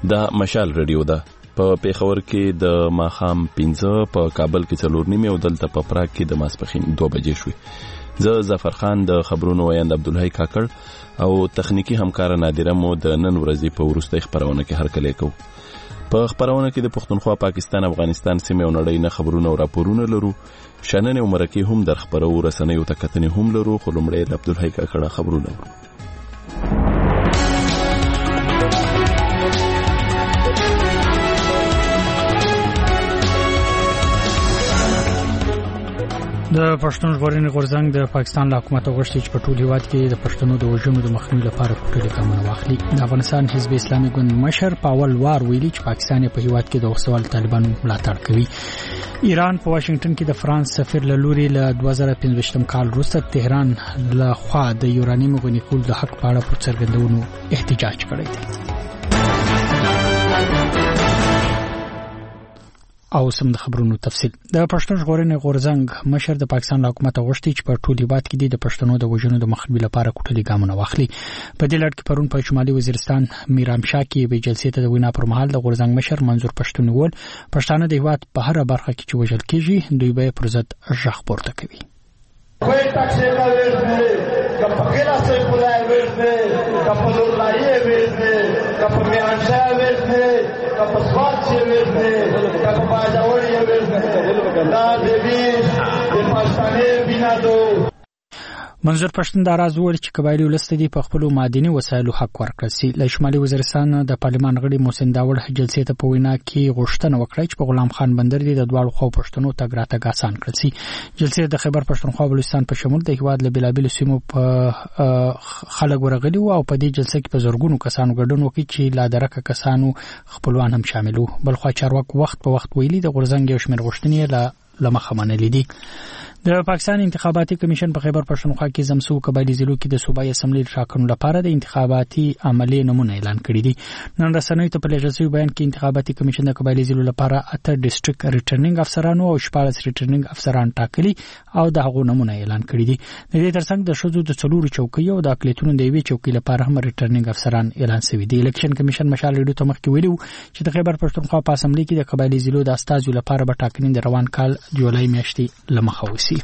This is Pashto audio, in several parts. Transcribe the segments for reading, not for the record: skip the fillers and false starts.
دا مشال رادیو ده په پیښور کې د ماخام 15 په کابل کې 4:30 او دلته په پراګ کې د ماسپښین 2 بجې شوې. زه ظفر خان د خبرونو ویاند عبدالحی کاکړ او تخنیکی همکار نادره مو د نن ورځې په وروستۍ خبرونه کې هرکلی کوو. په خبرونه کې د پښتونخوا، پاکستان، افغانستان سیمه او نړۍ نه خبرونه او راپورونه لرو. شننه او مرکه هم در خبرو رسنیو ته کتنې هم لرو. خو لومړی د عبدالحی کاکړ خبرونه ورو. د پښتون ژغورنې غورځنګ د پاکستان له حکومت غوښتي چې په ټول هیواد کې د پښتنو د وژنو د مخنیوي لپاره کوټلې ګامونه واخلي. د افغانستان حزب اسلامي ګوند مشر په اول وار ویلي چې پاکستان په هیواد کې د وسوال طالبانو ملاتړ کوي. ایران په واشنگټن کې د فرانس سفیر له لوري له 2015 کال وروسته تهران له خوا د یورانیم غني کول د حق په اړه پر څرګندونو احتجاج کړی دی. او سم د خبرونو تفصیل. د پښتون ژغورنې غورځنګ مشر د پاکستان له حکومت غوښتي چې په ټول هیواد کې د پښتنو د وژنو د مخنیوي لپاره کوټلې ګامونه واخلي. په دې لړ کې پرون په شمالي وزیرستان میرامشاه کې به جلسې ته د وینا پر مهال د غورځنګ مشر منظور پښتون ول پښتانه د هیواد په هر برخه کې چې وژل کېږي دوی به پر ضد غږ پورته کوي. کوئی ټاکسي کا ویټ نه کپګلا سې کولای ویټ نه کپلور لایې ویټ نه کپ میرامشاه ویټ نه کپ سواد چې ویټ نه کپ باجوړی ویټ نه دا دې د پښتنې بنا دو. منظور پښتون دا راز وویل چې قبایلی ولست دي په خپل مادي وسایلو حق ورکړي سي. له شمالي وزیرستان د پارلمان غړي محسن داوود جلسې ته په وینا کې غوښتنه وکړه چې په غلام خان بندر دي د دوړو خو پښتنو تګ راتګ آسان کړي سي. جلسې د خیبر پښتونخوا بلوچستان په شمول د هیواد له بلابل سیمو په خلک ورغلي او په دې جلسې کې په زورګونو کسانو ګډون وکړي چې لا درکه کسانو خپلوان هم شامل وو. بلخوا چارواکو وخت په وخت ویلي د غورځنګ یو شمېر غوښتنې لمخه منلې دي. د پاکستان انتخاباتي کمیشن په خیبر پښتونخوا کې زمسو قبایلی ضلعو کې د صوبایي اسمبلی ټاکنو لپاره د انتخاباتي عملي نمونه اعلان کړی دي. نن رسنیو ته په لږه بیان کې انتخاباتي کمیشن د قبایلی ضلعو لپاره 8 ډیسټریکټ ریټرنینګ افسرانو او 14 ریټرنینګ افسران ټاکلي او د هغو نمونه اعلان کړی دي. د دې ترڅنګ د شذو د څلورو چوکۍ او د اقلیتونو د یوې چوکۍ لپاره هم ریټرنینګ افسران اعلان شوي دي. الیکشن کمیشن مشال ریډیو ته مخکې ویلي چې د خیبر پښتونخوا په اسمبلی کې د قبایلی ضلعو د استازو لپاره به ټاکنې د روان کال جولای میاشتې لمخه وسی.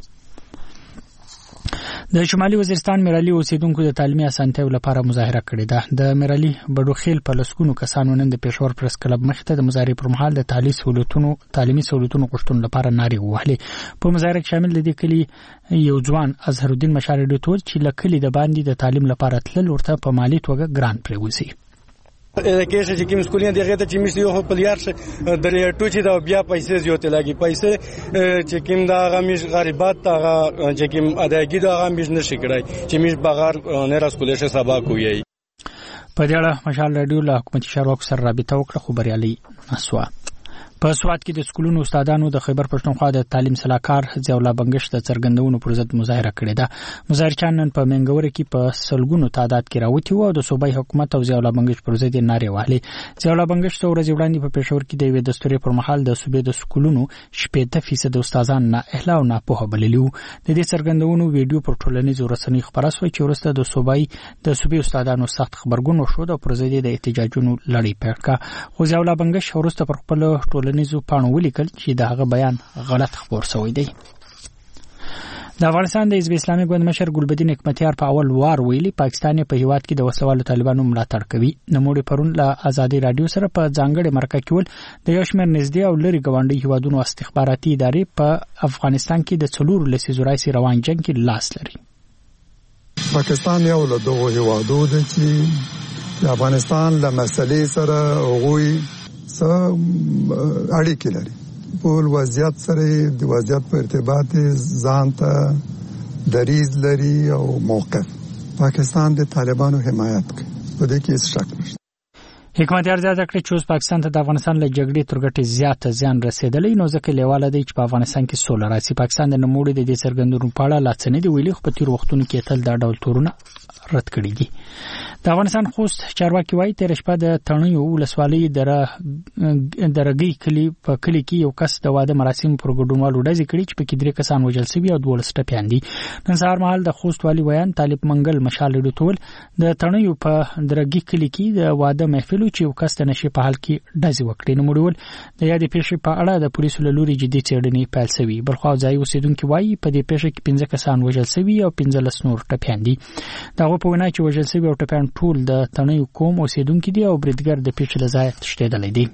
د شمالي وزیرستان میرالي اوسیدونکو د تعلیمي اسانتیاو لپاره مظاهره کړې ده. د میرالي بډوخیل په لسګونو کسانو نن د پېښور پریس کلب مخې ته د مظاهرې پر مهال د تعلیمي سہولتونو غوښتنو لپاره نارې ووهلې. په مظاهره کې شامل دي کلی یو ځوان اظهر الدین مشال ډوټول چې لکلي د باندې د تعلیم لپاره تلل ورته په مالی توګه ګران پریوزي. کېشه چې کوم سکولین دغه ته چې مشته یو په لیار شه درې ټوچې دا بیا پیسې زیاتې لګي پیسې چې کوم دا غمیش غریبات دا چې کوم اداګي دا غمیش نشي کړای چې مش بغیر نه راس کولې شه سبا کوي. په دې اړه مشال رادیو له حکومتي چارواکو سره رابطه وکړه خو بریالي نسوه. په سواد کې د سکولونو استادانو د خیبر پښتونخوا د تعلیم صلاحکار ضیاءالله بنگش د څرګندونو پر ضد مظاهره کړې ده. مظاهرچیان نن په منګور کې په سلګونو تعداد کې راوتی و او د صوبایي حکومت او ضیاءالله بنگش پر ضد نارې وهلې. ضیاءالله بنگش څو ورځې وړاندې په پېښور کې د یوې دستوري پر مهال د صوبې د سکولونو 70% استادان نه اهلا او نه په بللیو. د دې څرګندونو ویډیو پر ټولنیزو رسنیو خبره شوه چې ورسته د صوبې استادانو سخت خبرګون وشو او پر ضد د احتجاجونو لړۍ پیل کړه. خو ضیاءالله بنگش ورسته پر خپل ټولنیزو پاڼو ولیکل چې دغه بیان غلط خبر شوی دی. د افغانستان د حزب اسلامي ګوند مشر ګلبدین حکمتیار په اول وار ویلي پاکستان په هیواد کې د وسوالو طالبانو ملاتړ کوي. نموړي پرون له آزادي رادیو سره په ځانګړي مرکه کې ول د یو شمېر نږدې او لري ګاونډي هیوادونو استخباراتي ادارې په افغانستان کې د 4 لسیزو راځي روان جنگ کې لاس لري. پاکستان یو له دوه هیوادو دی چې د افغانستان له مسلې سره هغوی اړیکې لري. په وضعیت سره د وضعیت په ارتباط ځان ته دریز لري او موقف. پاکستان د طالبانو حمایت کوي په دې کې هیڅ شک نشته. حکمتیار زیاته کړې چې اوس پاکستان ته د افغانستان له جګړې تر ګټې زیات زیان رسیدلی نو ځکه لیواله دی چې په افغانستان کې سوله راشي. پاکستان د نموړي د دې څرګندونو په اړه لا څه نه دی ویلي خو په تیر وختونو کې تل دا ډول تورونه رد کړي دي. د افغانستان خوست چارواکي وایي تیر شپه د تڼیو ولسوالۍ درګي کلی په کلی کې یو کس د واده مراسم پر ګډونوالو ډزې کړي چې پکې 3 کسان وژل شوي او 12 ټپیان دي. نن سهار مهال د خوست والي ویان طالب منګل مشال ډوټول د تڼیو په درګي کلی کې د واده محفل شوی چې یو کس د نشي په حال کې ډزې وکړي. نو مړول د یادې پیښې په اړه د پولیسو له لوري جدي څېړنې پیل شوې. بلخوا ځای اوسیدونکو وایي په دې پیښه کې 15 کسان وژل شوي او 15 نور ټپیان دي. دغه په وینا چې وژل شوي او ټپیان ټول د تڼیو قوم اوسیدونکو دي او بریدګر د پیښې له ځایه تښتېدلی دی.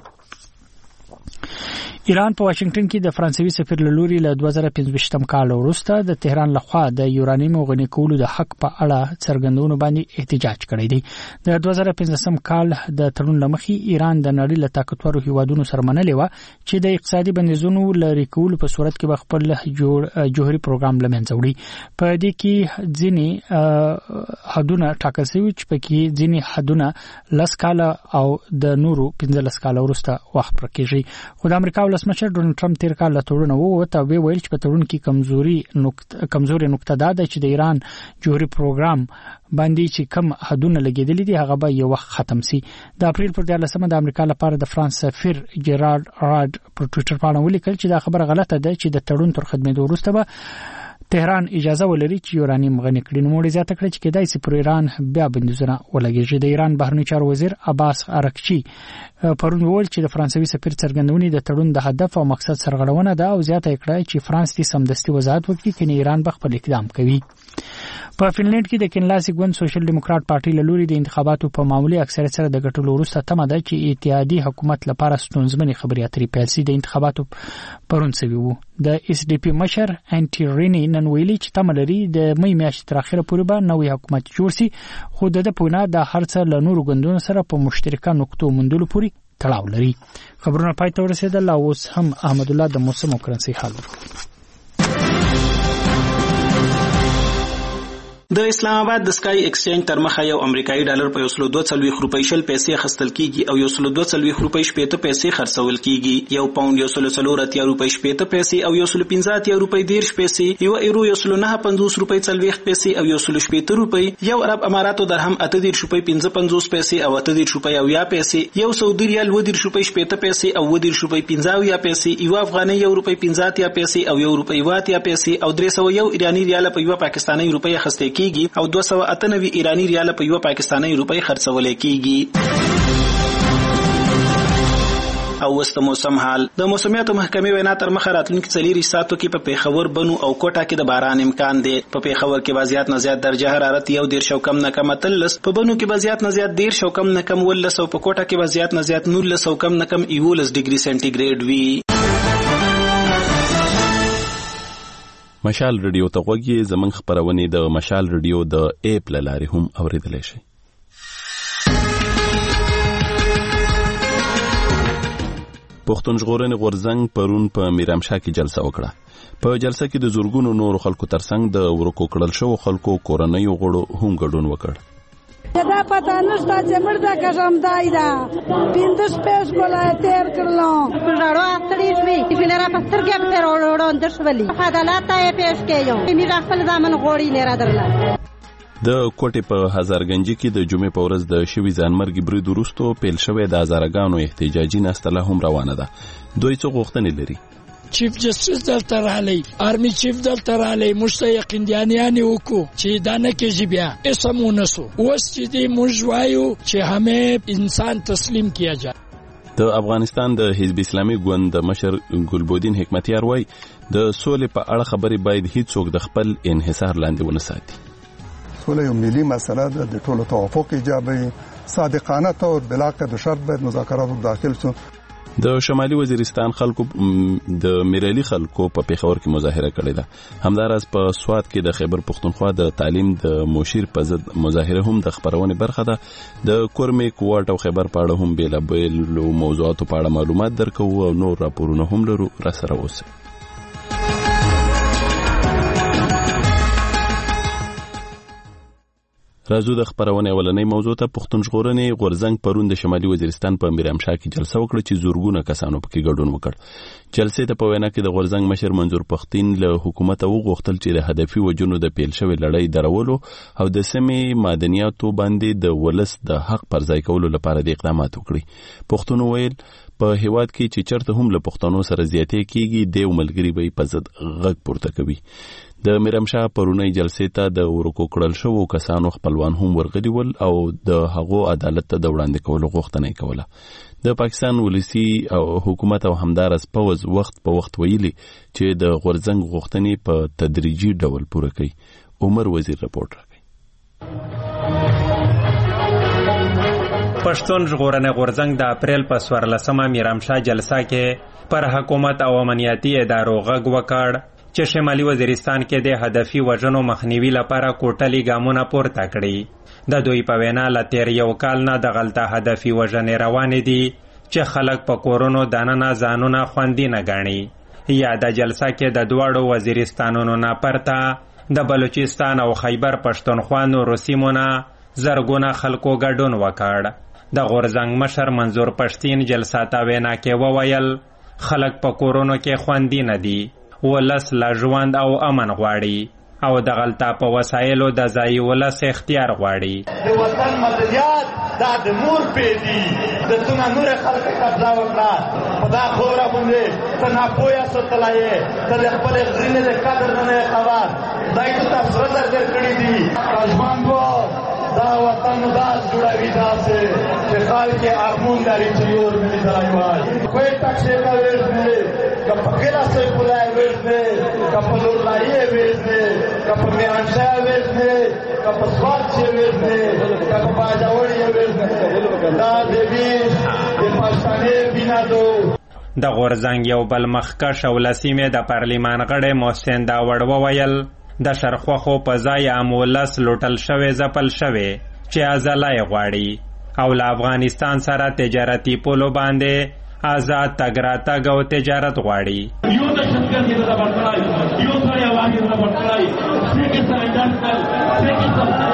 ایران په واشنگټن کې د فرانسوي سفیر له لوري له 2015 کال وروسته د تهران لخوا د یورانیم غني کولو د حق په اړه څرګندونو باندې احتجاج کړی دی. د 2015 کال د تړون لمخې ایران د نړۍ له طاقتورو هیوادونو سره منلې و چې د اقتصادي بندیزونو لرې کولو په صورت کې به خپل جوهري پروګرام له منځه وړي. په دې کې ځینې حدونه ټاکل شوي چې پکې ځینې حدونه 10 کال او د نورو 15 کال وروسته وخت پرکېږي. خو د امریکا ولسمشر ډونالد ټرمپ تیر کال له تړون ووت او ویل چې په تړون کې کمزوري نقطه ده چې د ایران جوهري پروګرام باندې چې کم حدونه لګیدلې دي هغه به یو وخت ختم شي. د اپریل پر 14 د امریکا لپاره د فرانس سفیر جیرارد راډ پر ټوئیټر باندې ولیکل چې دا خبره غلطه ده چې د تړون تر ختمېدو وروسته به تهران اجازه ولري چې یورانیم غني کړي. نو موږ زیاته کړ چې کېدای شي پر ایران بیا بندیزونه ولګیږي. د ایران بهرنی چارو وزیر عباس ارغچی پرون وویل چې د فرانسوي سفیر څرګندونې د تړون د هدف او مقصد سرغړونه ده او زیاته کړه چې فرانس دې سمدستي وضاحت وکړي چې ایران به خپل اقدام کوي. په فنلند کې د کینلاسي ګوند سوشل ډیموکرات پارټي له لوري د انتخاباتو په معمولی اکثریت سره د ګټلو وروسته تمه ده چې اتحادیې حکومت لپاره ستونزمنې خبرې اترې پیل شي. د انتخاباتو پرون شوي وو. د اس ډي پی مشر انټي ریني نن ویلي چې تمه لري د مې میاشتې تر اخره پورې به نوی حکومت جوړ شي. خو د په وینا د هر څه له نورو ګوندونو سره په مشترکه نقطو موندلو پورې تړاو لري. خبرونه پای ته ورسېدل او اوس هم احمد الله د موسم او کرنسي حال ورکوي. د اسلام آباد د سکای ایکسچینج تر مخه یو امریکایي ډالر په 142 روپۍ شل پیسې خستل کیږي او 142 روپۍ شپېته پیسې خرڅول کیږي. یو پاوند 140 روپۍ شپېته پیسې او 115 روپۍ 10 پیسې، یو ایرو 159 روپۍ 40 پیسې او 117 روپۍ، یو عرب اماراتو درهم 38 روپۍ 55 پیسې او 38 روپۍ 90 پیسې، یو سعودي ریال 20 روپۍ شپېته پیسې او 20 روپۍ 50 پیسې، یو افغاني 1 روپۍ 50 پیسې او 1 روپۍ 80 پیسې او 301 ایرانی ریال په یو پاکستانی روپۍ خسته کیږي او 298 ایرانی ریال په یو پاکستانی روپۍ خرڅول کیږي. او وسط موسم حال. د موسمیاتو محکمې وینا تر مخه راتلونکي 4 ساعتو کې په پیښور، بنو او کوټه کې د باران امکان دی. په پیښور کې وضعیت نه زیات درجه حرارت 1 او کم نه کم 13، په بنو کې وضعیت نه زیات 10 او کم نه کم 19 او په کوټه کې وضعیت نه زیات 19 او کم نه کم 11 ډیګري سنټیګریډ وي. مشال رادیو ته غوږی زمنګ خبرونه د مشال رادیو د ایپ لاري هم اوریدل شي. پښتون ژغورنې غورځنګ پرون په میرامشاه کې جلسه وکړه. په جلسه کې د زورګونو نور خلکو ترڅنګ د ورکو کړل شو خلکو کورنۍ غړو هم ګډون وکړ. دا پتا نشته چې مردا کژم دایدا پیندس پېس کوله تیر کړلو ډاړو اختری شوی چې لرا پستر کې په وروړو اندرشولي عدالت ته پیش کېیو می خپل ځامن غوړی نه را درل. د کوټې په هزارګنجي کې د جمعې په ورځ د شوي ځانمرګي برید وروسته پیل شوی د هزارګانو احتجاجي ناستله هم روانه ده. دوی څه غوښتنې لري؟ چیف جسټس دلته رالی، آرمی چیف دلته رالی، موږ ته یقیندیانیانې وکړو چې دا نه کېږي بیا اسم ونسو. اوس چې دی موږ وایو چې همې انسان تسلیم کیا جائے. د افغانستان د حزب اسلامي ګوند مشر ګلبودین حکمتیار وایي د سولې په اړه خبرې باید هیڅوک د خپل انحصار لاندې ونه ساتي. سوله یو ملي مسله ده، د ټولو توافق ایجابوي، صادقانه طور بلا قید شرط باید مذاکرات داخل شو. د شمالي وزیرستان خلکو د میرالي خلکو په پیښور کې مظاهره کړې ده. همداراز په سوات کې د خیبر پښتونخوا د تعلیم د مشیر په ضد مظاهره هم د خبرونې برخه ده. د کورمې کوټ او خیبر په اړه هم بیلابیل موضوعاتو په اړه معلومات درکو او نور راپورونه هم لرو. را سره اوسئ. راځو د خبرونه اولنۍ موضوع ته. پښتون ژغورنې غورځنګ پرون د شمالي وزیرستان په میرامشاه کې جلسه وکړه چې زورګونه کسانو پکې ګډون وکړ. جلسې ته په وینا کې د غورځنګ مشر منظور پښتين له حکومت وغوښتل چې د هدفي وجونو د پیل شوی لړۍ درولو او د سیمې معدنیاتو باندې د ولس د حق پر ځای کولو لپاره د اقدامات وکړي. پښتون ویل په هیواد کې چې چرته هم له پښتنو سره زیاتې کیږي د ملګری به په ضد غږ پورته کوي. د میرمشاه پرونی جلسې ته د ورکو کړل شو کسانو خپلوان هم ورغلي ول او د هغو عدالت ته د وړاندې کولو غوښتنه یې کوله. د پاکستان ولسی او حکومت او همدارس پوز وخت په وخت ویلي چې د غورځنګ غوښتنې په تدریجي ډول پوره کوي. عمر وزیر رپورټ راکوي. پښتون ژغورنې غورځنګ د اپریل په 14مه میرمشاه جلسه کې پر حکومت او امنیتي ادارو غږ وکړ چې شمالي وزیرستان کې د هدفي وژنو مخنیوي لپاره کوټلي ګامونه پورته کړي. د دوی په وینا له تیر یو کال نه د غلطه هدفي وژنې روانې دي چې خلک په کورونو دننه ځانونه خوندي نه ګڼي. یا د جلسه کې د دواړو وزیرستانونو نه پرته د بلوچستان او خیبر پښتونخوا نورو سیمو نه زرګونه خلکو ګډون وکړ. د غورځنګ مشر منظور پښتین جلسه ته وینا کې وویل خلک په کورونو کې خوندي نه دي، ولس لا ژوند او امن غواړي او د غلطه په وسایلو د ځای ولس اختیار غواړي. د وطن مدنیات دا د مور پیدي د څونه نور خلک قبضه وکړه په دا خوره باندې ته ناپوهه سوتلای ته د خپل غرینې د قدر نه خبر دای ته تاسو در کړی دي. پښمان وو دا وطن داس جوړوي داسې چې خلک ارمون لري چې یور ملي ځای وای. کوئی ټاکسي کا وېژنې که په کلا سې کولای وېژنې که په لور لایې وېژنې که په میانشا وېژنې که په سواد چې وېژنې که په باجوړي وېژنې دا دیوی د پښتنې بنا دو. د غورځنګ یو بل مخکښ او لسیمې د پارلیمان غړی محسن داوړ وویل د شرخوخو په ځای عام ولس لوټل شوی ځپل شوی چې ازلای غواړي او له افغانستان سره تجارتي پولو باندې آزاد تګ راتګ او تجارت غواړي. یو د شرکت کې د برتلای یو ځای واګي د برتلای څنګه څنګه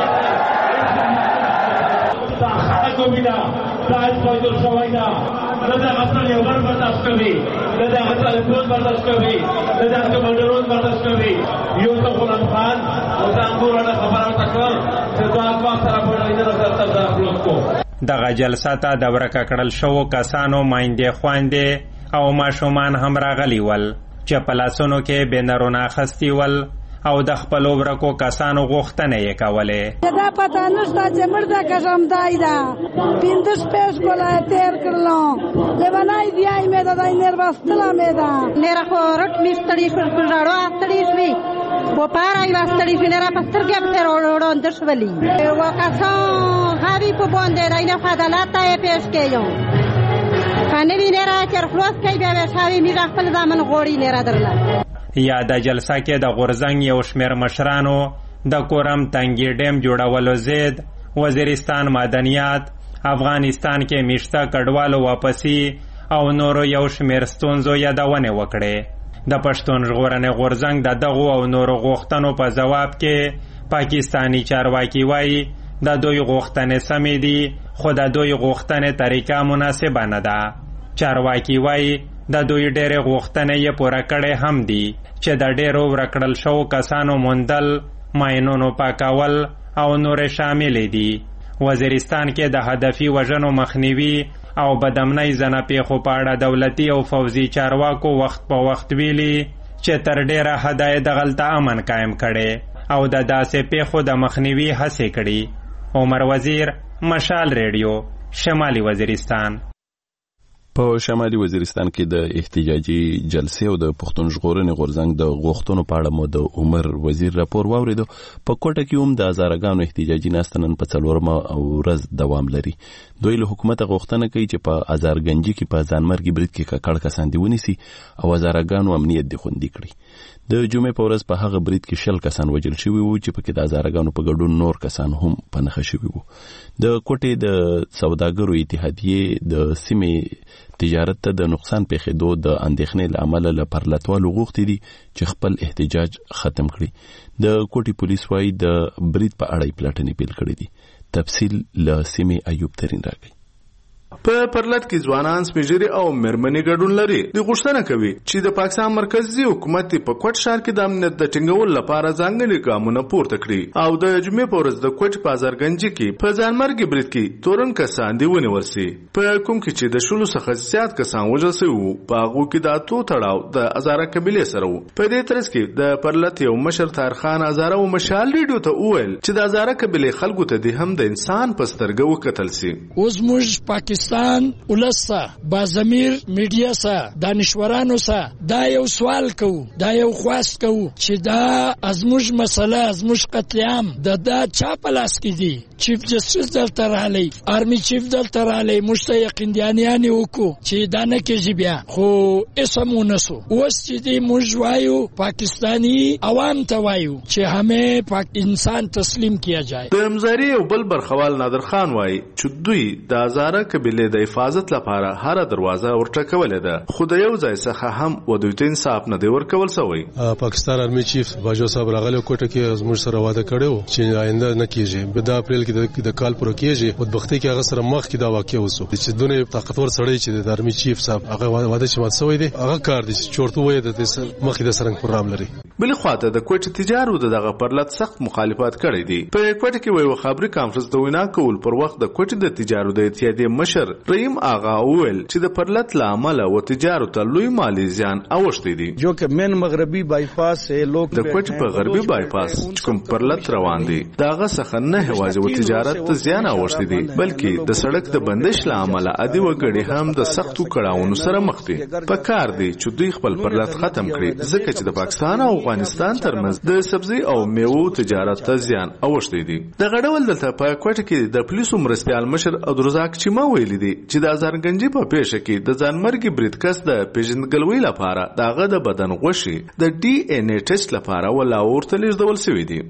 دا خلکو بنا دا ځای شوینا دا غفلت یو غر برداشت کوي دا غفلت ټول برداشت کوي دا کمانډرون برداشت کوي. یو څه غلام خان او دا امورانه خبره تکړه چې دا اقوا سره په دې د خپل کو دغه جلسه ته د ورکه کړل شو کسانو مایندې خويندې او ماشومان هم راغلي ول چې په لاسونو کې بنرونه خستی ول او د خپل ورکو کسانو غوښتنه یې کولې. دا پته نشته چې مرده کشم دای دا پیندش پیش کولای تیر کړلو لیوانای دیای مې دا نیر واستلا مې دا نیر خو رټ میستړي پر راړو استړي شوی و پارای واستړي شوی نیر پستر کې په روړو اندشولي وکاسان هاوی په باندې داینه عدالت ته پیش کېږم خانه وینه را چر خلاص کوي بیا وشاوی میرا خپل ځامن غوړي نیر درله. یا د جلسه کې د غورځنګ یو شمیر مشرانو د کورم تنګي ډیم جوړولو ضد وزیرستان معدنیات افغانستان کې میشته کډوالو واپسی او نورو یو شمیر ستونزو یادونه وکړه. د پښتون ژغورنې غورځنګ د دغو او نورو غوښتنو په جواب کې پاکستانی چارواکي وایي د دوی غوښتنې سمې دي خو د دوی غوښتنې طریقه مناسبه نه ده. چارواکي وایي د دوی ډېرې غوښتنې یې پوره کړې هم دي چې د ډېرو ورکړل شوو کسانو موندل، ماینونو پاکول او نورې شاملې دي. وزیرستان کې د هدفي وژنو مخنیوي او بدامنۍ زنه پیښو په اړه دولتي او فوزي چارواکو وخت په وخت ویلي چې تر ډېره حده یې د غلطه امن قایم کړي او د داسې پیښو د مخنیوي هڅې کړي. عمر وزیر، مشال ریډیو، شمالي وزیرستان. په شمالي وزیرستان کې د احتجاجي جلسې او د پښتون ژغورنې غورځنګ د غوښتنو په اړه مو د عمر وزیر راپور واوریدو. په کوټه کې هم د هزارګانو احتجاجي ناست نن په 4مه ورځ دوام لري. دوی له حکومت غوښتنه کوي چې په هزارګنجي کې په ځانمرګي برید کې ککړ کسان دی ونیسي او هزارګانو امنیت دی خوندي کړي. د جمعې په ورځ په هغه برید کې 60 کسان وژل شوي وو چې پکې د هزارګانو په ګډون نور کسان هم په نښه شوي وو. د کوټې د سوداګرو اتحادیې د سیمې تجارت ته د نقصان پیښېدو د اندېښنې له امله له پرلتوالو غوښتي دي چې خپل احتجاج ختم کړي. د کوټې پولیس وايي د برید په اړه پلټنې پیل کړې دي. تفصیل له سیمې ایوب ترین راغی. په پرلط کې ځوانان سپېژري او مېرمنې ګډون لري. د غوښتنه کوي چې د پاکستان مرکزی حکومت په کوټ ښار کې د امنیت د ټینګولو لپاره ځانګړي ګامونه پورته کړي او د جمعې په ورځ د کوټ په ازارګنجي کې په ځانمرګي برید کې تورن کسان دی ونیول سي. په کوم کې چې د شلو څخه زیات کسان وژل شوي وو په هغو کې د اتو تړاو د هزاره قبیلې سره وو. په دې ترڅ کې د پرلط یو مشر طاهرخان هزاره و مشال ریډیو ته وویل چې د هزاره قبیلې خلکو ته د هم د انسان په سترګه وکتل سي. اوس موږ پاکستان ولسا بازمیر میډیا سا دانشورانو سا دا یو سوال کوو، دا یو خواست کوو چې دا ازموږ مسله ازموږ قتل عام دا چا په لاس کې دي. چیف جسټس دلته راغلی، آرمی چیف دلته راغلی، موږ ته یقیندیانیانې وکړو چې دا نه کېږي بیا، خو اسم ونسو. اوس چې دی موږ وایو پاکستانی عوام ته وایو چې همه انسان تسلیم کیا جائے. د مزاري او بل برخوال نادر خان وایي چې دوی د هزاره قبیلې د حفاظت لپاره هر دروازه ورټکولې ده، خو د یو ځای څخه هم ودوی ته انصاف نه دی ورکول شوی. پاکستان آرمی چیف باجو صاحب راغلی کوټه کې زموږ سره وعده کړو چې آینده نه کیږي، په د اپریل کې د کال پر کېږي. بدبختی کې هغه سره مخ کې دا واقع وسو چې دونه طاقتور سړی چې د آرمی چیف صاحب هغه وعده چې مات شوی دی هغه کار دي چې چورته وای د مخې د سرنګ پروګرام لري. بل خواته د کوټ تجارو دغه پرلط سخت مخالفت کړی دی. په کوټ کې وی خبري کانفرنس د وینا کول پر وخت د کوټ د تجارو د اتحادیې مشر رحیم آغا وویل چې د پرلط لامل او تجارو ته لوی مالی زیان اوښتی دی. جو که من مغربي بایپاس لوک د کوټ په غربي بایپاس چې کوم پرلط روان دی داغه څخه نه هوازي او تجارت ته زیان اوښتی دی، بلکې د سړک د بندش لامل عادي وګړي هم د سختو کړهونو سره مخ دي. په کار دی چې دوی خپل پرلط ختم کړي ځکه چې د پاکستان او افغانستان ترمنځ د سبزی او میوو تجارت ته زیان اوښتی دی. د غډول دلته په کوټ کې د پولیسو مرستيال مشر عبدالرزاق چیما ویلي دی چې د ازارګنجي په پیښه کې د ځانمرګي برید کس د پیژندګلوي لپاره دغه د بدن غوښي د ډي ان اي ټیسټ لپاره ولا ورته لیږدول شوی دی.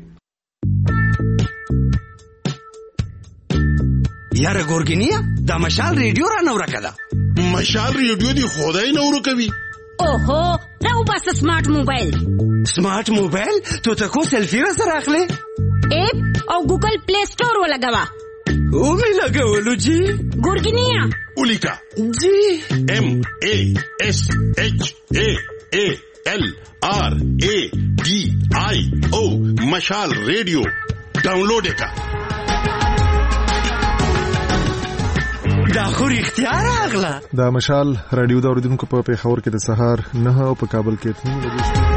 یاره ګورګینیا دا مشال ریډیو را نو راکړه. مشال ریډیو دی خدای نو ورکوي. اوهو راو بس سمارټ موبایل. سمارټ موبایل ته کو سیلفي را سره اخلي؟ اپ او ګوګل پلی سٹور ولګوا. او می لګولو جی ګورګینیا ولیکا جی MASHALRADIO مشال ریډیو ډاونلوډ کا. دا خو اختیار اغلا. دا مشال رادیو د اوریدونکو په پیښور کې د سهار 9 او په کابل کې 3 بجې.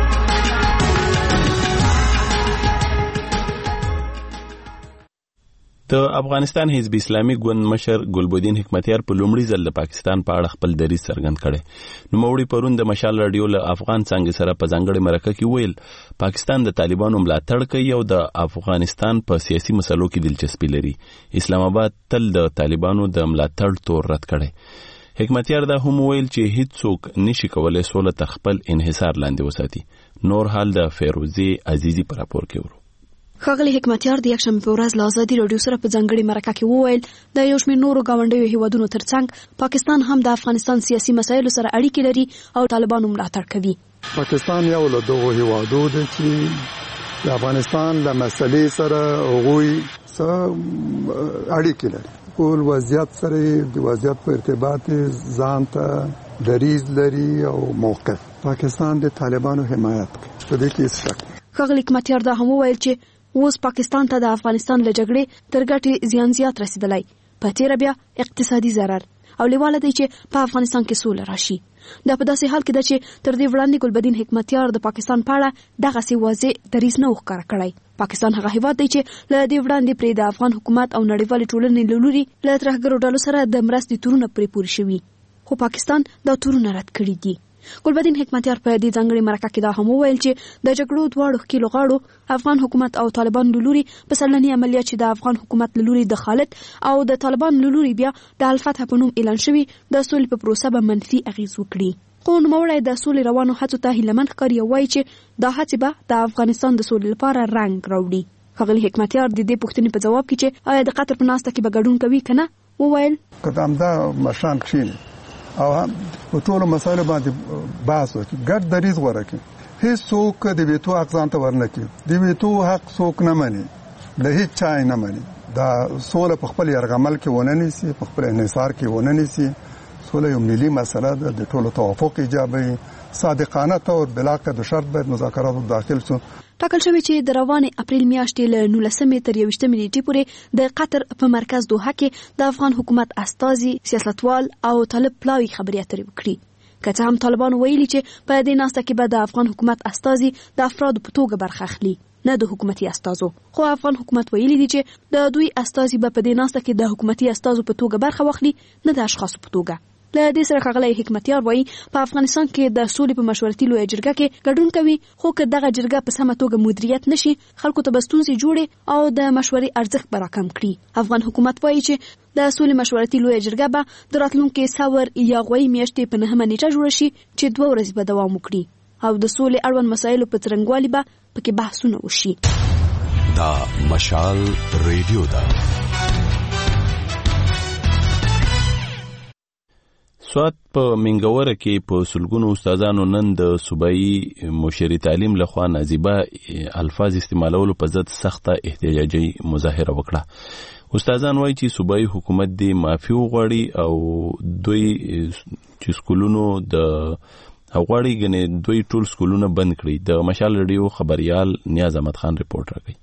د افغانستان حزب اسلامي ګوند مشر ګلبدین حکمتیار په لومړي ځل د پاکستان په اړه خپل دریځ څرګند کړي. نوموړي پرون د مشال رادیو له افغان څنګه سره په ځانګړي مرکه کې ویل پاکستان د طالبانو ملاتړ کوي او د افغانستان په سیاسي مسلو کې دلچسپي لري. اسلام آباد تل د طالبانو د ملاتړ تور رد کړي. حکمتیار دا هم ویل چې هیڅوک نشي کولای سوله تر خپل انحصار لاندې وساتي. نور حال د فیروزی عزیزی پر راپور کې ورو. ښاغلی حکمتیار د یکشنبې په ورځ له ازادي راډیو سره په ځانګړي مرکه کې وویل د یو شمېر نورو ګاونډیو هیوادونو ترڅنګ پاکستان هم د افغانستان سیاسي مسایلو سره اړیکې لري او طالبانو ملاتړ کوي. پاکستان یو له دغو هیوادو دی چې د افغانستان له مسلې سره هغوی څه اړیکې لري. ټول وضعیت سره د وضعیت په ارتباط ځان ته دریځ لري او موقف. پاکستان د طالبانو حمایت کوي، په دې کې هیڅ شک نه. ښاغلی حکمتیار دا هم وویل چې اوس پاکستان ته د افغانستان له جګړې تر ګټې زیان زیات رسیدلی، په تیره بیا اقتصادي ضرر او لیواله دی چې په افغانستان کې سوله راشي. دا په داسې حال کې ده چې تر دې وړاندې ګلبدین حکمتیار د پاکستان په اړه دغسې واضح دریځ نه و ښکاره کړی. پاکستان هغه هیواد دی چې له دې وړاندې پرې د افغان حکومت او نړیوالې ټولنې له لوري له ترهګرو ډلو سره د مرستې تورونه پرې پورې شوي، خو پاکستان دا تورونه رد کړي دي. ګلبدین حکمتیار په دې ځانګړي مرکه کې دا هم وویل چې د جګړو دواړو ښکیلو غاړو افغان حکومت او طالبان له لوري په سرلني عملیات چې د افغان حکومت له لوري د خالد او د طالبان له لوري بیا د الفتح په نوم اعلان شوي د سولې په پروسه به منفي اغیز وکړي. خو نوموړی د سولې روانو هڅو ته هیلهمند ښکاري او وایي چې دا هڅې به د افغانستان د سولې لپاره رنګ راوړي. ښاغلی حکمتیار د دې پوښتنې په جواب کې چې آیا د قطر په ناسته کې به ګډون کوي که نه وویل که همدا مشران کښېني او په ټولو مسایلو باندې بحث وکړي، ګډ دریځ غوره کړي. هیڅوک د ویتو حق ځان ته ورنه کړي. د ویتو حق څوک نه مني، د هیڅ چا نه مني. دا سوله په خپل یرغمل کې ونه نیسي، په خپل انحصار کې ونه نیسي. سوله یو ملي مسله ده، د ټولو توافق ایجابوي. صادقانه طور بلا قید شرط باید مذاکراتو داخل شو. ټاکل شوی چې د روانې اپریل میاشتې له 19 تر 21 نیټې پورې د قطر په مرکز دوحه کې د افغان حکومت استازي، سیاستوال او طالب پلاوي خبرې اترې وکړي. که څه هم طالبانو ویلي چې په دې ناسته کې به د افغان حکومت استازي د افرادو په توګه برخه اخلي، نه د حکومتي استازو. خو افغان حکومت ویلي دي چې د دوی استازي به په دې ناسته کې د حکومتي استازو په توګه برخه واخلي، نه د اشخاصو په توګه. له دې سره ښاغلی حکمتیار وایي په افغانستان کې د سولې په مشورتي لویه جرګه کې ګډون کوي، خو که دغه جرګه په سمه توګه مدیریت نشي، خلکو ته به ستونزې جوړې او د مشورې ارزښت به راکم کړي. افغان حکومت وایي چې د سولې مشورتي لویه جرګه به د راتلونکي سور یا غوی میاشتې په 9 نیټه جوړه شي چې 2 ورځې به دوام وکړي او د سولې اړوند مسایلو په څرنګوالي به پکې بحثونه وشي. دا مشال ریډیو ده. سوات په منګوره کې په سلګونو استادانو نن د صوبایي مشري تعلیم لخوا نازیبه الفاظ استعمالولو په ضد سخته احتجاجي مظاهره وکړه. استادان وایي چې صوبایي حکومت دې معافي وغواړي او دوی چې سکولونو د غواړي ګنې دوی ټول سکولونه بند کړي. د مشال ریډیو خبريال نیاز احمد خان رپورټ راکوي.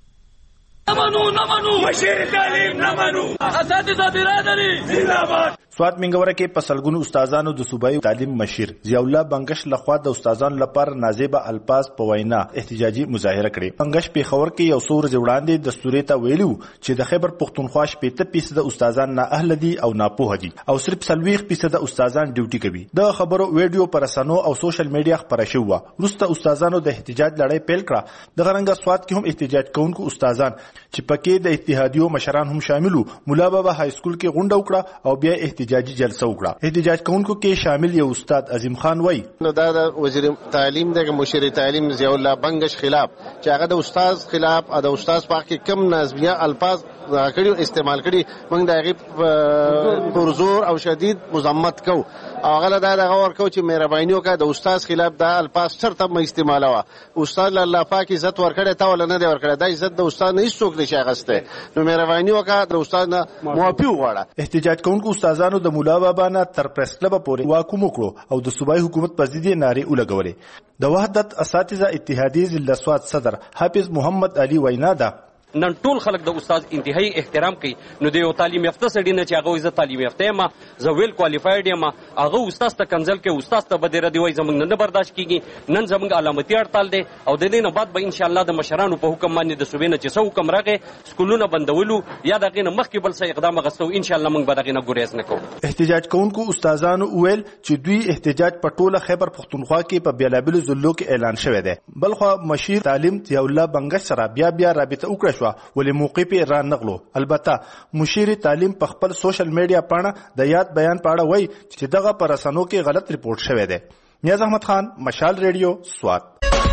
نمنو مشیر تعلیم نمنو اساتذه برادری زنده‌باد. سوات منګوره کې په سلګونو استادانو د صوبایي تعلیم مشیر ضیاء الله بنگش لخوا د استادانو لپاره نازیبه الفاظ په وینا احتجاجي مظاهره کړې. بنگش پیښور کې یو څو ورځې وړاندې دستوري ته ویلو چې د خیبر پښتونخوا 80% استادان نه اهل دي او ناپوه دي او صرف 40% استادان ډیوټي کوي. د خبرو ویډیو پر رسنیو او سوشل میډیا خبره شوه. وروسته استادانو د احتجاج لړۍ پیل کړه. د غرنګ سوات کې هم احتجاج کوونکو استادان چې پکې د اتحادیو مشران هم شاملو، مولا بابا های سکول کې غونډه وکړه او بیا احتجاجي جلسه وکړه. احتجاج کوونکو کې شامل یو استاد عظیم خان وای نو دا د وزیر تعلیم د مشیر تعلیم ضیاء الله بنگش خلاف چې هغه د استاد خلاف د استاد پاک کې کم نازبیه الفاظ کړي استعمال کړي، موږ د هغه پر زور او شدید مذمت کوو. هغه دا دغه ورکو چې مهرباني وکړه د استاد خلاف د الفاظ چرته م استعمالوه. استاد الله پاک عزت ورکړي تا ول نه دی ورکړي، دا عزت د استاد نه هیڅ څوک نشي اخیسته. نو مهرباني وکړه د استاد نه معافي وغواړه. احتجاج کوونکو استادانو د مولا بابا نه تر پریس کلب پورې واکوم وکړو او د صوبایي حکومت په ضد نارې ولګولې. د وحدت اساتذه اتحادیې ضلع سوات صدر حافظ محمد علي وینا ده نن ټول خلک د استاد انتهایی احترام کوي. نو د یو تعلیم یافته سړي نه چې هغه عزت تعلیم یافته ما زه ویل کوالیفاید یم، هغه استاد ته کنزل کې استاد ته بدره دی وای زمونږ نه برداشت کیږي. نن زمونږ علامتي هړتال دی او د دې نه بعد به ان شاء الله د مشرانو په حکم باندې د صوبې نه چې څو حکم راغی سکولونه بندولو یا دغه نه مخکې بل څه اقدام غوښتو، ان شاء الله موږ به دغه نه ګریز نه کوو. احتجاج کوونکو استادانو ویل چې دوی احتجاج په ټوله خیبر پښتونخوا کې په بیلابلو ضلعو کې اعلان شوی دی. بلخو مشیر تعلیم ضیاء الله بنگش سره بیا رابطه وکړه شو ولې موقع په ایران نغلو. البته مشیر تعلیم په خپل سوشل میډیا باندې د یاد بیان پاړه وای چې دغه پر رسنیو کې غلط ریپورت شوی دی. نیاز احمد خان، مشال ریډیو، سوات.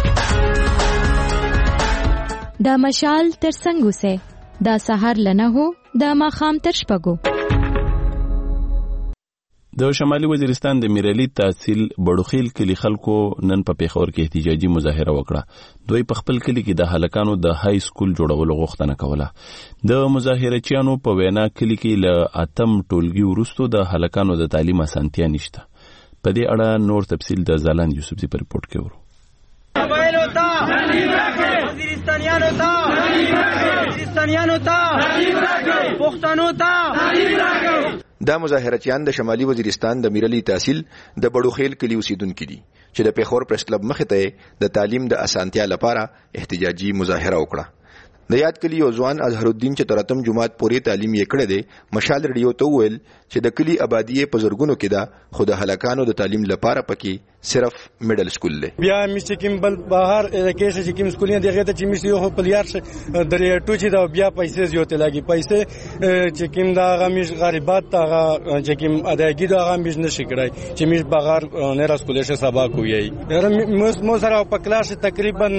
دا مشال تر څنګه سه دا سحر لنه هو دا ماخام تر شپګو. د شمالي وزیرستان د میرعلي تحصیل بړوخیل کلی خلکو نن په پیښور کې احتجاجي مظاهره وکړه. دوی په خپل کلی کې د هلکانو د های سکول جوړولو غوښتنه کوله. د مظاهرچیانو په وینا کلی کې له اتم ټولګي وروسته د هلکانو د تعلیم اسانتیا نشته. په دې اړه نور تفصیل د زالند یوسفزي په رپورټ کې ورو. دا مظاهرچیان د شمالي وزیرستان د میرعلي تحصیل د بړوخیل کلی اوسیدونکو دي چې د پیښور پریس کلب مخې ته د تعلیم د اسانتیا لپاره احتجاجي مظاهره وکړه. د یاد کلی یو ځوان اظهر الدین چې تراتم جماعت پورې تعلیم یې کړی دی مشال ریډیو ته وویل چې د کلی آبادی په زرګونو کې ده خو د هلکانو د تعلیم لپاره پکې صرف میډل سکول دی. بیا مشته کوم بل بهر کې چې کوم سکولونه دغه ته چې مشته یو په لیار شه درې ټوچې دا بیا پیسې زیاتې لګي پیسې چې کوم دا غمیش غریبات تا چې کوم ادایګي دا غمیش نشي کړای چې مش بغیر نه را سکول شه سبا کوی مو سره په کلاس تقریبا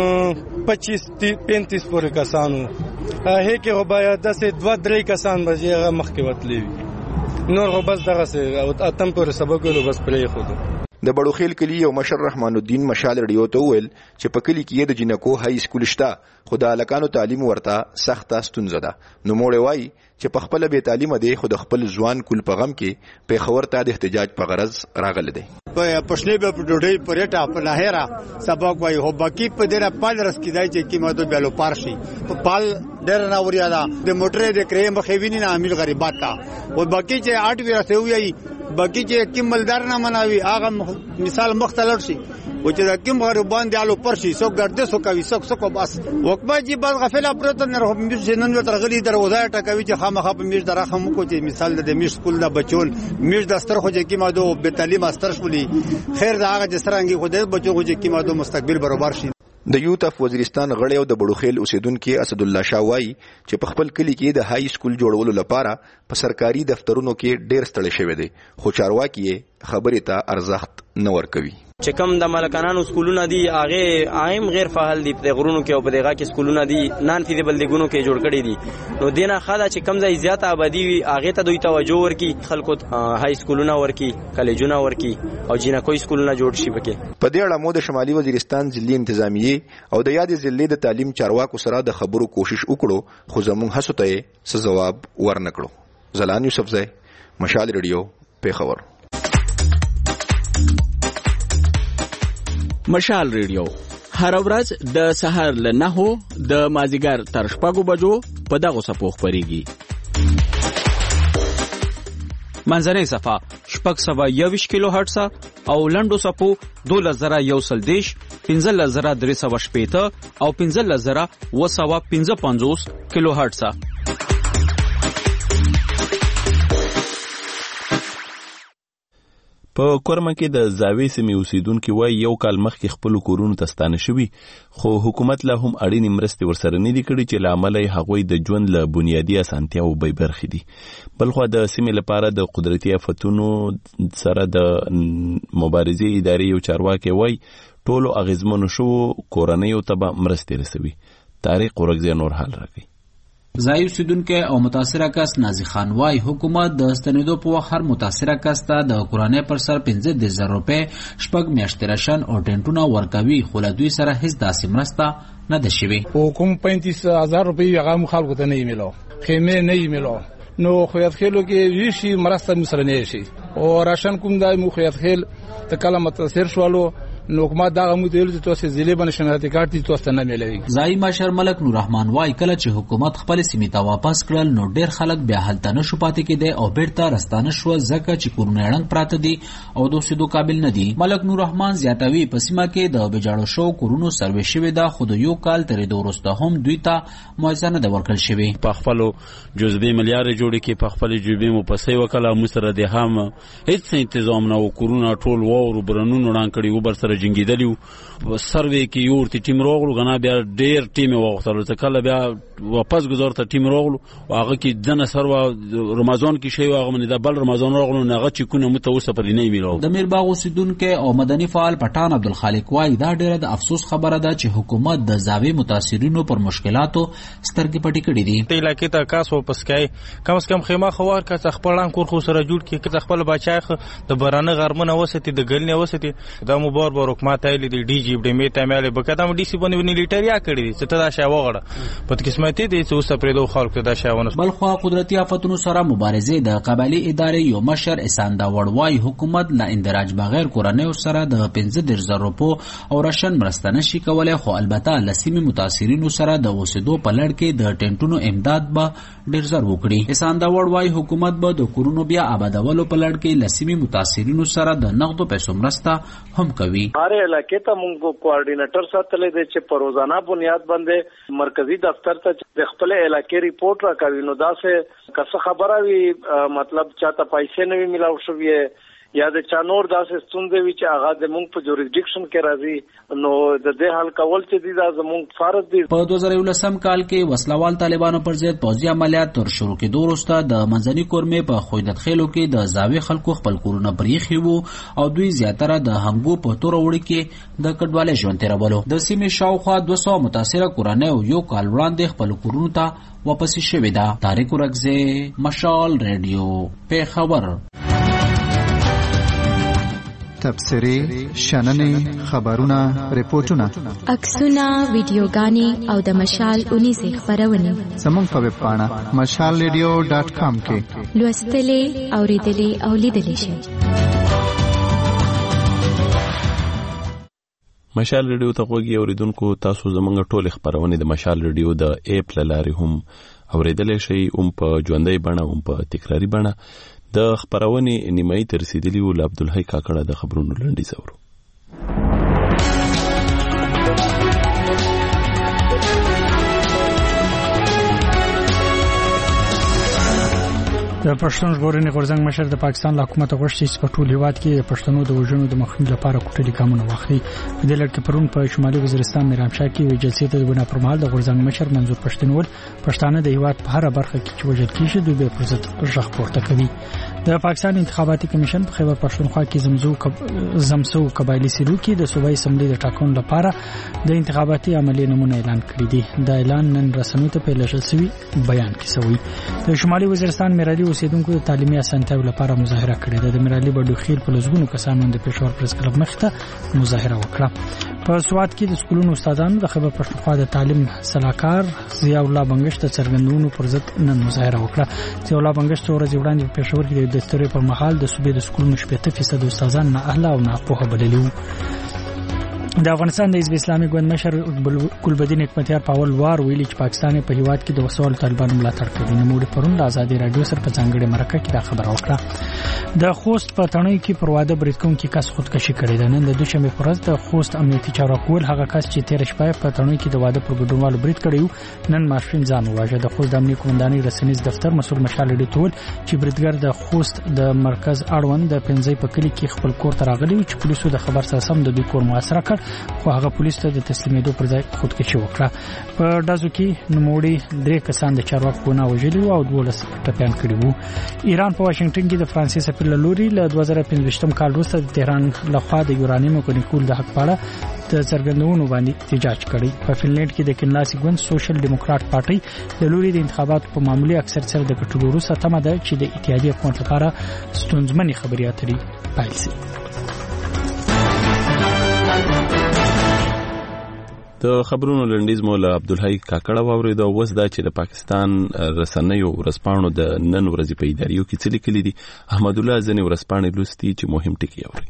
25-35 پورې کسانو هي کې باید د 2-3 کسان به مخکې وتلی نور غو بس دغه سه اتم پر سبق ولو بس پرې خود. د بړوخیل کلی یو مشر رحمان الدین مشال رډیو ته وویل چې په کلی کې د جنکو های سکول شته خو د هلکانو تعلیم ورته سخته ستونزه ده. نوموړی وایي چې په خپله بې تعلیمه دی خو د خپل ځوان کول په غم کې پېښور ته د احتجاج په غرض راغلی دی. پښنې به په ډوډۍ پرېټه په نهیره سبق وایي خو باقي په دېره پال رس کېدای چې قیمتو بیا لوپار شي. په پال ډېره ناوریا ده د موټرې د کرې مخې ویني نه امیر غریبات ته او باقي چې 8 ورته وایي باقي چې کوم مالدار نه مناوي هغه مثال مختلف شي او چې د کوم غریبان دی الو پر شي سو ګرځي سو کوي سو بس وقبه جی بس غفله پروت نه رهم جنن ترغلی دروازه ټکوي چې خامخا په میش درخم کو چې مثال د میش سکول د بچول میش د ستر خو چې کیما دو به تعلیم استر شولي خیر دا هغه جسرانګي خو د بچو خو چې کیما دو مستقبل برابر شي. د یوت اف وزیرستان غړی او د بړوخیل اوسیدونکو اسد الله شاه وایي چې په خپل کلی کې د های سکول جوړولو لپاره په سرکاري دفترونو کې ډېر ستړي شوی دی خو چارواکي خبرې ته ارزښت نه ورکوي. چې کوم د ملکانانو سکولونه دي هغه عام غیر فعال دي په غرونو کې او په دغه کې سکولونه دي نان فیزیبل دي ګونو کې جوړ کړي دي نو دینه خاله چې کم ځای زیات آبادی وي هغه ته دوی توجه ورکي خلکو های سکولونه ورکي کالجونه ورکي او جنکو سکولونه جوړ شي پکې. په دې اړه مو د شمالي وزیرستان ضلعي انتظامیه او د یاد ضلعي د تعلیم چارواکو سره د خبرو کوشش وکړو خو زموږ هڅو ته څه جواب ورنکړو. زلان یوسفزی مشال ریډیو پیښور. مشال ریډیو هر ورځ د سحر له 9 د مازیګر تر 6 بجو په دغه صفو خبريږي. منځنۍ صفه 621 کیلو هرتز او لنډو صفو 2110 15350 او 15255 کیلو هرتز. په کورما کې د زاوی سیمې اوسیدونکو وایي یو کال مخکې خپل کورونو ته ستانه شوي خو حکومت لا هم اړینې مرستې ورسره نه دي کړي چې له امله یې هغوی د ژوند له بنیادي اسانتیاوو بې برخې دي. بلخوا د سیمې لپاره د قدرتي آفتونو سره د مبارزې ادارې یو چارواکي وایي ټولو اغیزمنو شوو کورنیو ته به مرستې رسوي. طارق ورکزی نور حال راکوي. ځای اوسیدونکو او متاثره کس نازي خان وايي حکومت د ستنېدو په وخت هر متاثره کس ته د کورنۍ پر سر 15000 روپۍ شپږ میاشتې راشن او ټینټونه ورکوي خو له دوی سره هیڅ داسې مرسته نه ده شوې. حکومت 35000 روپۍ هغه خلکو ته نه میلو خیمه نه میلو نو خویت خېلو کې ویشي مرسته مسره نه شي او راشن کوم دای مو خویت خېل ته کله متاثر شوالو نو حکومت دا غو ته چې تاسو ضلع باندې شناختی کارت دي تاسو نه ملوي. زای مشر ملک نور رحمان وايي کله چې حکومت خپل سیمې ته واپس کړل نو ډېر خلک بیا حالت نه شو پاتې کېدي او بیرته رستانه شو ځکه چې کورونه رنګ پراته دي او د اوسېدو قابل نه دي. ملک نور رحمان زیاتوي په سیمه کې د بجاړو شو کورونو سروې شوی دا خود یو کال ترې د ورسته هم دوی ته موازنه د ورکل شوی. په خپل جزبي ملیار جوړ کې په خپل جوبي مو پسې وکړه مسره د هم هیڅ تنظیم نه کورونه ټول وو برنونو ران کړي و بر سره جنگیدلی سروې کې یو ورته ټیم راغلو غنا بیا ډېر ټیم وغوښتل چې کله بیا واپس گزار ته ټیم راغلو هغه کې دنه سروا رمضان کې شی هغه من د بل رمضان راغلو نه هغه چې کونه متوسه پر نه میلو. د میرباغ اوسیدونکو او مدني فعال پټان عبدالخالق وايي دا ډېره د افسوس خبره ده چې حکومت د زاوی متاثرینو پر مشکلاتو سترګې پټې کړې دي. ته علاقې ته کاس واپس کای کم از کم خیمه خوار کا خپلان کور خو سره جوړ کی که خپل بچای د برانه غرمنه وستی د ګلنه وستی دا مو بار حکومت ایلی دی ډي جی بډې میته ماله بکدم ډي سي باندې نیلیټریا کړی دي چې ته دا شی وغړه په قسمتي دي چې اوس پرې دوه خلک دا شی ونه. بلخوا قدرتي آفتونو سره مبارزې د قبایلی ادارې یو مشر اساندا وړوای حکومت لا اندراج بغیر کورنۍ سره د 15000 روپو او راشن مرسته نشي کولای خو البته لسیمه متاثرینو سره د اوسېدو په لړ کې د ټینټونو امداد به ډېر زر وکړي. اساندا وړوای حکومت به د کورونو بیا آبادولو په لړ کې لسیمه متاثرینو سره د نقدو پیسو مرسته هم کوي. هر علاقې ته موږ کوارډینیټر ساتلې دي چې په روزانه بنیاد باندې مرکزی دفتر ته د خپل علاقې ریپورت راکوي نو دا څه کڅ خبره وي مطلب چاته پیسې نه وی ملاو شوی یا د چانور داسې ستونزې وي چې هغه د موږ په جوریسډکشن کې راځي نو د دې حل کول چې دي دا زموږ فرض دي. په 2019 کال کې وسلوال طالبانو پر ضد پوځي عملیات تر شروع کېدو وروسته د منځني کورمې په خویدت خېلو کې د زاوی خلکو خپل کورونه پرېښي وو او دوی زیاتره د هنګو په تور وړي کې د کډوالۍ ژوند تېرولو. د سیمې شاوخوا 200 متاثره کورنۍ یو کال وړاندې خپل کورونو ته واپس شوي ده. طارق ورکزی مشال ریډیو پیښور. تبصرې، شننې، خبرونه، ریپورتونه، عکسونه، ویډیوګانې او د مشال اونیزې خپرونې زموږ په ویب پاڼه mashalradio.com کې لوستلې، اوریدلې او لیدلې شئ. مشال ریډیو ته غوږی اوریدونکو، تاسو زموږ ټول خبرونه د مشال ریډیو د ایپ لارې هم اوریدلې شئ، په ژوندۍ بڼه او په تکراری بڼه. د خبرونه نیمایي تر رسیدلی ول عبدالحی کاکړه د خبرونو لنډیز اورو. د پښتون ژغورنې غورځنګ مشر د پاکستان له حکومت غوښتي چې په ټول هیواد کې د پښتنو د وژنو د مخنیوي لپاره کوټلي ګامونه واخلي. په دې لړ کې پرون په شمالي وزیرستان میرامشاه کې وی جلسې ته د بنا پر مهال د غورځنګ مشر منظور پښتون ول پښتانه د هیواد په هر برخه کې چې وژل کیږي دوی به پر ضد غږ پورته کوي. د پاکستان انتخاباتي کمیشن په خیبر پښتونخوا کې زمسو قبایلی سیلو کې د صوبایي اسمبلی د ټاکنو لپاره د انتخاباتي عملیې نمونه اعلان کړی دی. دا اعلان نن رسمي ته په لږ شوی بیان کې شوی. د شمالي وزیرستان میرالي اوسیدونکو د تعلیمي اسانتیاو لپاره مظاهره کړې ده. د میرالي بډوخیل په لږونو کسانو د پېښور پریس کلب مخ ته مظاهره وکړه. په سواد کې د سکولونو استادانو د خیبر پښتونخوا د تعلیم صلاحکار ضیاء الله بنگش ته څرګندونو پر ضد نن مظاهره وکړه. ضیاء الله بنگش څو ورځې وړاندې په پېښور کې د دستوري پر مهال د صوبې د سکولونو 80% استادان نه اهل او نه پوهه بللي وو. د افغانستان د حزب اسلامي ګوند مشر ګلبدین حکمتیار په اول وار ویلي چې پاکستان په هیواد کې د وسوال طالبانو ملاتړ کوي. نوموړي پرون د ازادي رادیو سره په ځانګړي مرکه کې دا خبره وکړه. د خوست په تڼۍ کې پر واده برید کوونکي کس خودکشي کړې ده. نن د دوشنبه پر ورځ د خوست امنیتي چارواکو هغه کس چې 13 شپه په تڼۍ کې د واده پر ګډونوالو برید کړی نن ماشین ځان وواژه. د خوست د امنیتي کمانډانۍ رسنیز دفتر مسؤل مشال ډیټول چې بریدګر د خوست د مرکز اړوند د پنځه په کلی کې خپل کور ته راغلی چې پولیسو د خبر سره سم د دوی کور محاصره کړ، خو هغه پولیس ته د تسلیمېدو پر ځای خودکشي وکړه. په ډزو کې نوموړي 3 کسان د چارواکو نه وژلي او 12 ټپيان کړي وو. ایران په واشنگټن کې د فرانسې سفیر له لوري له 2015 کال وروسته د تهران لخوا د یورانیم کنټرول د حق په اړه د څرګندونو باندې احتجاج کړی. په فنلند کې د کینلاسي ګوند سوشل ډیموکرات پارټي د لوري د انتخاباتو په معمولی اکثر سره د ګټلو وروسته تمه ده چې د اتحادیې حکومت لپاره ستونزمنې خبرې اترې پیل شي. د خبرونو لنډیز مولا عبدالحی کاکړه واورید او وس دا چې د پاکستان رسنیو ورسپانو د نن ورځې په اداریو کې څه لیکلي دي. احمد الله ځنې ورسپانې لوستي چې مهم ټکي اوري.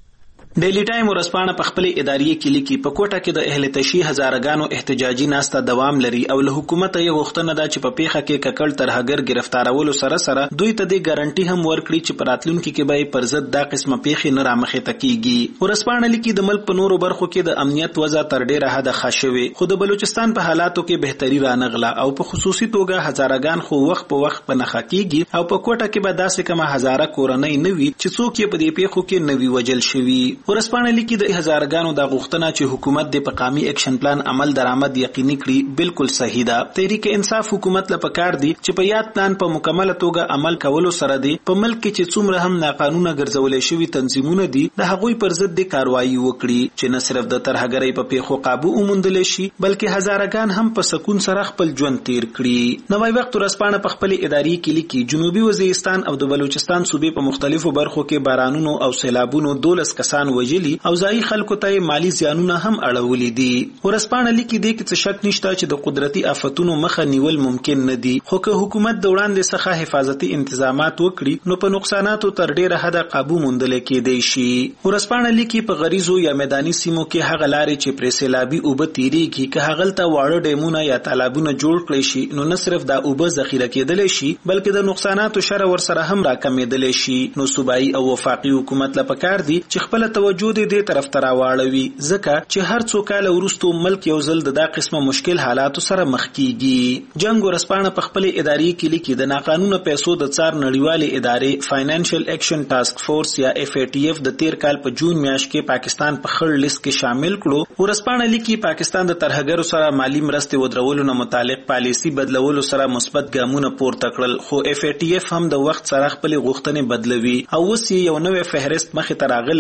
ډیلی ټایم ورسپانه په خپل ادارې کې لیکي په کوټه کې د اهل تشیع هزارګانو احتجاجي ناسته دوام لري او له حکومت یې غوښتنه ده چې په پیښه کې ککړ ترهګر گرفتارولو سره سره دوی ته د ګارانټي هم ورکړي چې پر راتلونکي کې به پر ضد دا قسمه پیښې نه رامخې تکیږي. ورسپانه لیکي د ملک په نورو برخو کې د امنیت وضع تر ډیره حد ښه شوې، خو د بلوچستان په حالاتو کې بهتري رانغله او په خصوصي توګه هزارګان خو وخت په وخت په نخښه کیږي او په کوټه کې به داسې کومه هزاره کورنۍ نه وي چې څوک یې په دې پیښو کې نوي وجل شوي. ورسپانه لیکي د هزارګانو د غوښتنه چې حکومت د مقامی اکشن پلان عمل درآمد یقیني کړي بالکل صحیح ده. تحریک انصاف حکومت له پکار دي چې په یاد پلان په مکمله توګه عمل کولو سره دی په ملک کې چې څومره هم ناقانونه ګرځولې شوی تنظیمونه دي د هغوی پر ضد د کاروایی وکړي چې نه صرف د ترهګرۍ په پیښو قابو وموندل شي بلکې هزارګان هم په سکون سره خپل ژوند تیر کړي. نوای وخت ورسپانه په خپل ادارې کې لیکي جنوبي وزیرستان او د بلوچستان صوبې په مختلفو برخو کې بارانونو او سیلابونو 12 کسان وژلي او ځای خلکو ته مالی زیانونه هم اړولې دي. ورسپانه لیکي دې کې څه شک نشته چې د قدرتي آفتونو مخه نیول ممکن نه دي، خو که حکومت د وړاندې څخه حفاظتي انتظامات وکړي نو په نقصاناتو تر ډیره حد قابو موندل کېدای شي. ورسپانه لیکي په غریزو یا میداني سیمو کې هغه لارې چې پر سیلابي اوبه تیریږي که هغه ته واړه ډیمونه یا تالابونه جوړ کړي شي نو نه صرف د اوبه ذخیره کېدل شي بلکې د نقصاناتو شر ورسره هم راکمېدل شي. نو صوبایي او وفاقي حکومت لپاره پکار دي چې خپل توجه دې طرف ته راواړوي ځکه چې هر څو کال وروسته ملک یو ځل د دا قسمه مشکل حالاتو سره مخ کیږي. جنگ ورسپانه په خپل ادارې کې لیکي د ناقانونه پیسو د څار نړیوالې ادارې فاینانشل ایکشن ټاسک فورس یا FATF د 13 کال په جون میاشت کې پاکستان په خړ لیست کې شامل کړو. ورسپانه لیکي پاکستان د ترهګرو سره مالی مرستې ودرولو نه متعلق پالیسی بدلولو سره مثبت ګامونه پورته کړل، خو FATF هم د وخت سره خپل غوښتنې بدلوي او اوس یو نوې فهرست مخې ته راغلی چې پکې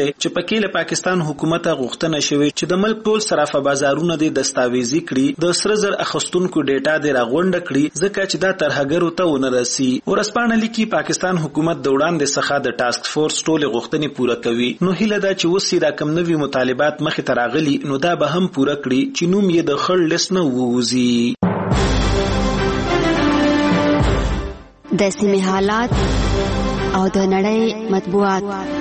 پکې له پاکستان حکومت غوښتنه شوې چې د ملک ټول صرافه بازارونه د دستاویزي کړي، د سره زر اخستونکو ډیټا د راغونډه کړي ځکه چې دا ترهګرو ته ونه رسي. ورسپانه لیکي پاکستان حکومت د وړاندې څخه د ټاسک فورس ټول غوښتنې پوره کوي. نو هیله ده چې اوس دا کم نوي مطالبات مخې ته راغلي نو دا به هم پوره کړي چې نوم یې د خړ لیست نه ووځي. د سیمې حالات او د نړۍ مطبوعات.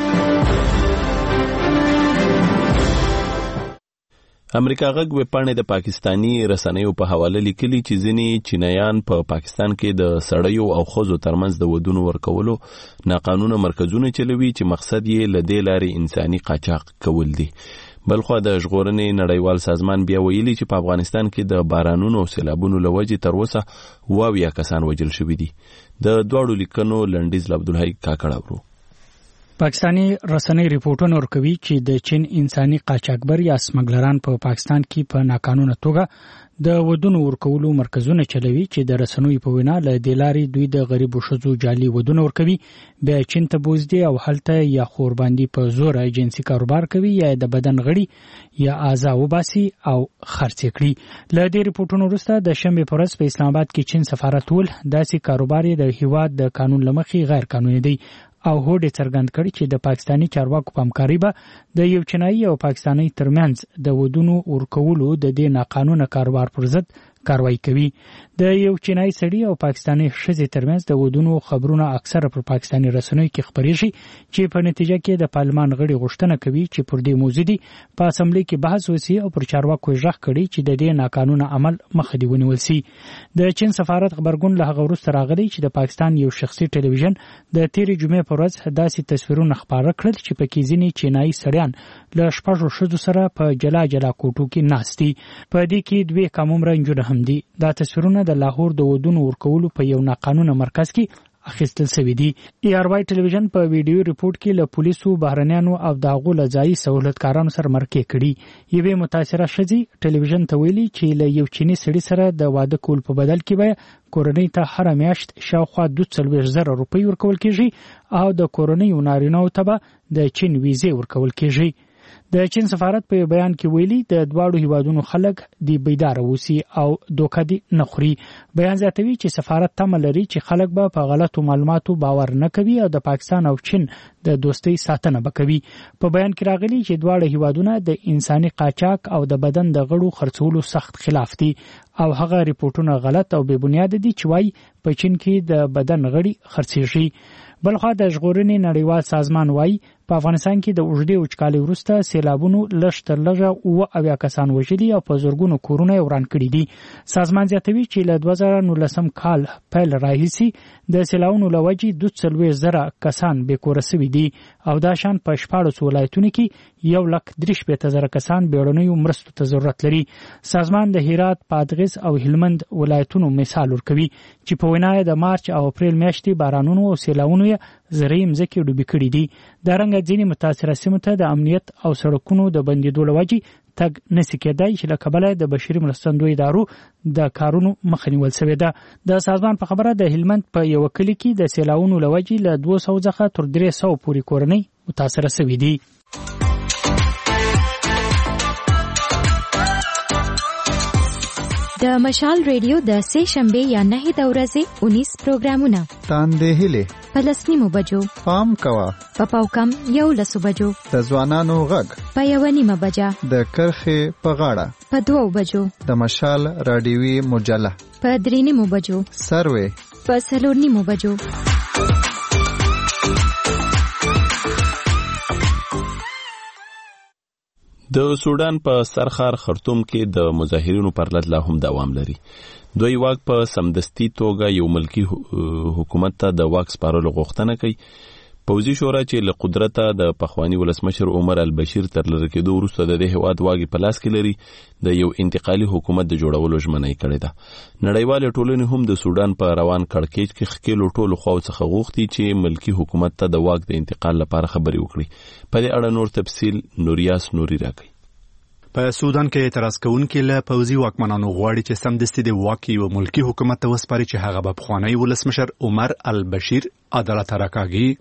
امریکا غږ ویبپاڼې د پاکستانی رسنیو په حواله لیکلي چې ځینې چینایان په پاکستان کې د سړیو او ښځو ترمنځ د ودونو ورکولو ناقانونه مرکزونه چلوي چې مقصد یې له دې لارې انساني قاچاق کول دي. بلخوا د ژغورنې نړیوال سازمان بیا ویلي چې په افغانستان کې د بارانونو او سیلابونو له وجې تر اوسه 72 کسان وژل شوي دي. د دواړو لیکنو لنډیز له عبدالحی کاکړ اورو. پاکستانی رسنۍ ریپورټونه ورکوي چې د چین انساني قاچاقبر یا سمګلران په پاکستان کې په ناقانونه توګه د ودونو ورکولو مرکزونه چلوي چې د رسنوي په وینا له دې لارې دوی د غریبو ښځو جعلي ودونه ورکوي، بیا چین ته بوزدي او هلته یا خور باندې په زور جنسي کاروبار کوي یا د بدن غړي یا اعضا وباسي او خرڅ کړي. له دې ریپورټونو وروسته د شنبې په ورځ په اسلام آباد کې چین سفارت ول داسې کاروبار د هیواد د قانون لمخې غیر قانوني دی او هوډ څرګند کړي چې د پاکستانی چارواکو په همکاري به د یو چینایي او پاکستانی ترمنځ د ودونو ورکولو د دې ناقانونه کاروبار پر ضد کاروایی کوي. د یو چینایي سړي او پاکستانی ښځې ترمنځ د ودونو خبرونه اکثره پر پاکستانی رسنیو کې خپرېږي چې په نتیجه کې د پارلمان غړي غوښتنه کوي چې پر دې موضوع دی په اسمبلی کې بحث وشي او پر چارواکو ژغ کړي چې د دې ناقانونه عمل مخه دی ونیول شي. د چین سفارت خبرګون له هغه وروسته راغلی چې د پاکستان یو شخصي ټلویزیون د تیرې جمعې په ورځ داسې تصویرونه خپاره کړل چې پکې ځینې چینایي سړیان له شپږو ښځو سره په جلا جلا کوټو کې ناست دي. په دې کې دوه کامومره نجونې هم دي. دا تصویرونه د لاهور د ودونو ورکولو په یو ناقانونه مرکز کې اخیستل شوی دی. ERY ټلویزیون په ویډیو ریپورت کې له پولیسو، بهرنیانو او داغو له ځایي سہولتکارانو سره مرکه کړي. یوه متاثره ښځې ټلویزیون ته ویلي چې له یو چینی سړي سره د واده کول په بدل کې به کورنۍ ته هر میاشت شاوخوا 42,000 روپۍ ورکول کېږي او د کورنۍ نارینه‌و ته به د چین ویزې ورکول کېږي. د چین سفارت په بیان کې ویلي د دواړو هیوادونو خلک دی بیدار اوسي او دوکه دي نه خوري. بیان زیاتوي چې سفارت تمه لري چې خلک به په غلطو معلوماتو باور نه کوي او د پاکستان او چین د دوستۍ ساتنه وکوي. په بیان کې راغلي چې دواړه هیوادونه د انساني قاچاق او د بدن د غړو خرڅولو سخت خلاف دي او هغه ریپورتونه غلط او بې بنیاد دي چې وايي په چین کې د بدن غړي خرڅېږي. بلخوا د ژغورنې نړیوال سازمان وايي په افغانستان کې د اوږدې وچکالۍ وروسته سیلابونو لږ تر لږه 72 کسان وژلي او په زرګونو کورونه وران کړي دي. سازمان زیاتوي چې له 2019 کال پیل راهیسې د سیلابونو له وجې 42,000 کسان بې کوره شوي دي او دا شان په 14 ولایتونو کې 1,63,000 کسان بیړنیو مرستو ته ضرورت لري. سازمان د هرات، بادغیس او هلمند ولایتونو مثال ورکوي چې په وینا د مارچ او اپریل میاشتې بارانونو او سیلابونو زرعي مځکې ډوبې کړي دي. دارنګه ځینې متاثره سیمو ته د امنیت او سړکونو د بندېدو له وجې تګ نشي کېدای چې له کبله د بشري مرستندوی ادارو د کارونو مخه نیول شوې ده. د سازمان په خبره د هلمند په یو کلي کې د سیلابونو له وجې له 200 څخه تر 300 پورې کورنۍ متاثره شوې دي. د مشال ریډیو د سه شنبه یا نه د ورځې 19 پروګرامونه تاندې هله پلسنیمو بجو پام کوا په پاوکم 11 بجو د ځوانانو غږ په 1:30 بجا د کرخه په غاړه په 2 بجو د مشال رادیوي مجله په 3:30 بجو سروي په 4:30 بجو. د سودان په سرخار خرطوم کې د مظاهرینو پر لټ لا هم دوام لري. دوی واک په سمدستي توګه یو ملکی حکومت ته د واک سپارلو غوښتنه کوي. پوځي شورا چې له قدرته د پخوانی ولسمشر عمر البشیر تر لرې کېدو وروسته د دې هیواد واګي په لاس کې لري د یو انتقالي حکومت د جوړولو ژمنه یې کړې ده. نړیوال ټولنې هم د سودان په روان کړکېچ کې خکېلو ټولو خواو څخه غوښتي چې ملکی حکومت ته د واک د انتقال لپاره خبرې وکړي. په دې اړه نور تفصیل نوریاس نوري راکړي. په سودان کې اعتراض کوونکي له پوځي واکمنانو غواړي چې سمدستي د واک یو ملکی حکومت ته وسپاري چې هغه به پخوانی ولسمشر عمر البشیر عدالت راکاږي.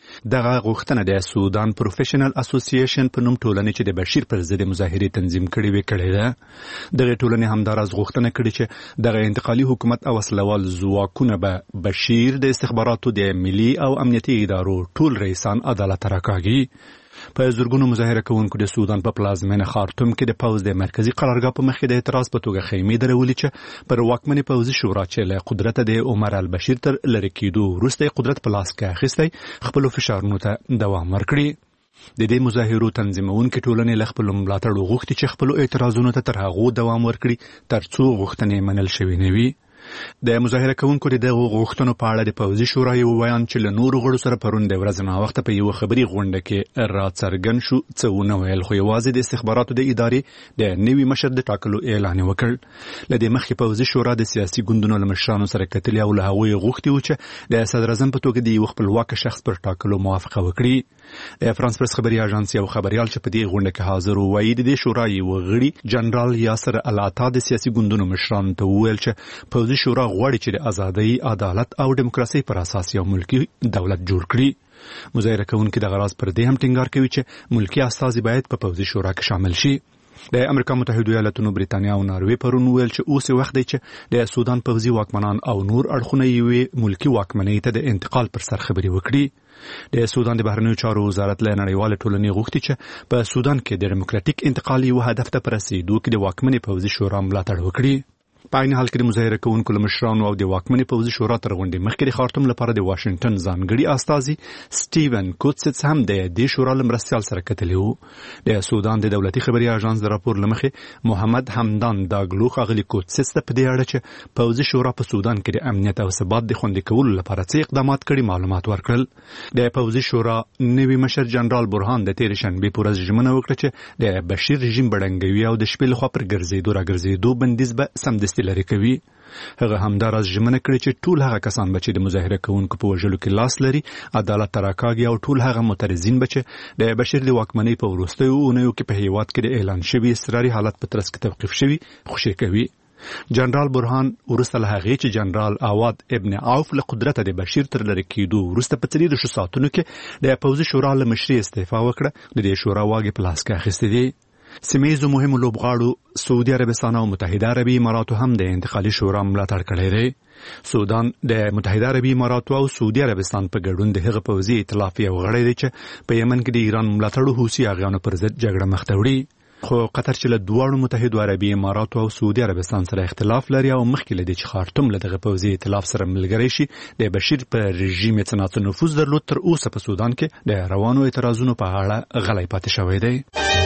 دغه غوښتنه د سودان پروفیشنل اسوسییشن په نوم ټولنې چې د بشیر پر ضد مظاهرې تنظیم کړې وې کړې ده. دغه ټولنې همداراز غوښتنه کړې چې دغه انتقالي حکومت او وسلوال ځواکونه به بشیر د استخباراتو د ملي او امنیتي ادارو ټول رئیسان عدالت ته راکاږي. په زرګونو مظاهره کوونکو د سودان په پلازمینه خارتوم کې د پوځ د مرکزی قرارګاه په مخ کې د اعتراض په توګه خیمې درولې چې پر واکمنې پوځي شورا چې له قدرت د عمر البشیر تر لری کېدو وروسته قدرت په لاس کې اخیستی خپل فشارونو ته دوام ورکړي. د دې مظاهرو تنظیمونکو ټولنې له خپل ملاتړو غوښتي چې خپل اعتراضونو ته تر هغه دوام ورکړي ترڅو غوښتنې منل شوې نه وي. د مظاهره کوونکو د غوښتنو په اړه د پوځي شورا یو بیان چې له نورو غړو سره پرون د ورځې نه وخت په یو خبري غونډه کې راڅرګند شو څه ونه ویل خو یوازې د استخباراتو د ادارې د نوي مشر د ټاکلو اعلان وکړ. لدې مخکې پوځي شورا د سیاسي ګوندونو له مشرانو سره کتلې او له هغوی غوښتي و چې د صدر اعظم په توګه د یو خپلواک شخص پر ټاکلو موافقه وکړي. د فرانس پرس خبري اژانس یو خبريال چې په دې غونډه کې حاضر و وایي د شورا یو غړي جنرال یاسر العطا د سیاسي ګوندونو مشرانو ته وویل چې پوځي شورا غواړي چې د ازادۍ، عدالت او دیموکراسي پر اساس یو ملکی دولت جوړ کړي. مظاهره کوونکي د غراض پر دې هم ټینګار کوي چې ملکی استازي باید په پوځي شورا کې شامل شي. د امریکا متحده ایالاتونو، بریتانیا او ناروې پرون ویل چې اوس وخت دی چې د سودان پوځي واکمنان او نور اړخونه یې ملکی واکمنۍ ته د انتقال پر سر خبري وکړي. د سودان د بهرنیو چارو وزارت له نړیوال ټولنې غوښتي چې په سودان کې د ډیموکراټیک انتقال یو هدف ته رسیدو کې د واکمنې پوځي شورا ملاتړ وکړي. په عین حال کې د مظاهره کوونکو له مشرانو او د واکمنې پوځي شورا تر غونډې مخکې د خارتوم لپاره د واشنگټن ځانګړي استازي سټیون کوټسټس هم د دې شورا له مرستیال سره کتلی وو. د سودان د دولتي خبري اژانس د راپور لمخې محمد حمدان داګلو خاغلی کوټسټس په دې اړه چې پوځي شورا په سودان کې د امنیت او ثبات د خوندي کولو لپاره څه اقدامات کړي معلومات ورکړل. د پوځي شورا نوي مشر جنرال برهان د تیر شنبه پر ورځ ژمنه وکړه چې د بشیر رژیم بډنګوي او د شپې لخوا پر ګرځېدو راګرځېدو بندیز به سمدستي لري کوي. هغه همداراز ژمنه کړې چې ټول هغه کسان چې د مظاهره کوونکو په وژلو کې لاس لري عدالت ته راکاږي او ټول هغه معترضین چې د بشیر د واکمنۍ په وروستیو اونیو کې په هیواد کې د اعلان شوی اضطراري حالت په ترڅ کې توقیف شوی خوشی کوي. جنرال برهان ورسته له هغې چې جنرال عواد ابن عوف له قدرت د بشیر تر لری کېدو وروسته په 3 ساعتونو کې د پوځي شورا له مشري استعفا وکړه. د دې شورا واګې په لاس کې اخیستې دي. سیمه‌ییزو مهمو لوبغاړو سعودي عربستان او متحده عربي اماراتو هم د انتقالي شورا ملاتړ کړی دی. سودان د متحده عربي اماراتو او سعودي عربستان په ګډون د هغه پوځي ائتلاف یو غړی دی چې په یمن کې د ایران ملاتړو حوثي اغیانو پر ضد جګړه مخ ته وړي. خو قطر چې له دواړو متحده عربي اماراتو او سعودي عربستان سره اختلاف لري او مخکې له دې چې خارتوم له دغه پوځي ائتلاف سره ملګری شي د بشیر په رژیم څخه نفوذ درلود، تر اوسه په سودان کې د روانو اعتراضونو په اړه غلی پاتې شوی دی.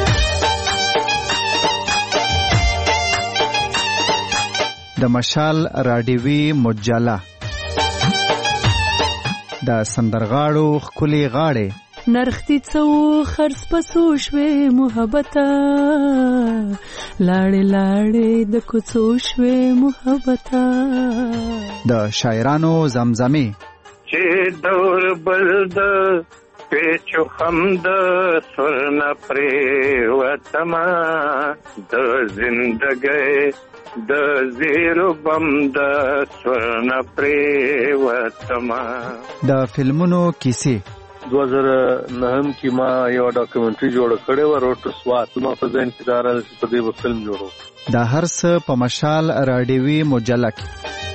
د مشال راډیوي مجله د سندرغاړو خولي غاړې نرختی څو خرڅ پسو شوي محبته لاړې لاړې د کوڅو شوي محبته د شاعرانو زمزمه چې دور بلد پیچو خمد سرنا پری وتما د زندګۍ د زیرو بم د سورنا پریوتما. د فلمونو کیسې 2009 کې ما یو ډاکومنټري جوړ کړې و روټ سوات ما په ځین کې دارل په دې فلم جوړو. د هر څه په مشال راډیوي مجله کې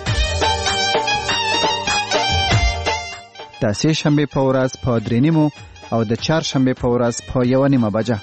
د سه شنبه په ورځ په 3:30 او د چهارشنبه په ورځ په 1:30 بجه.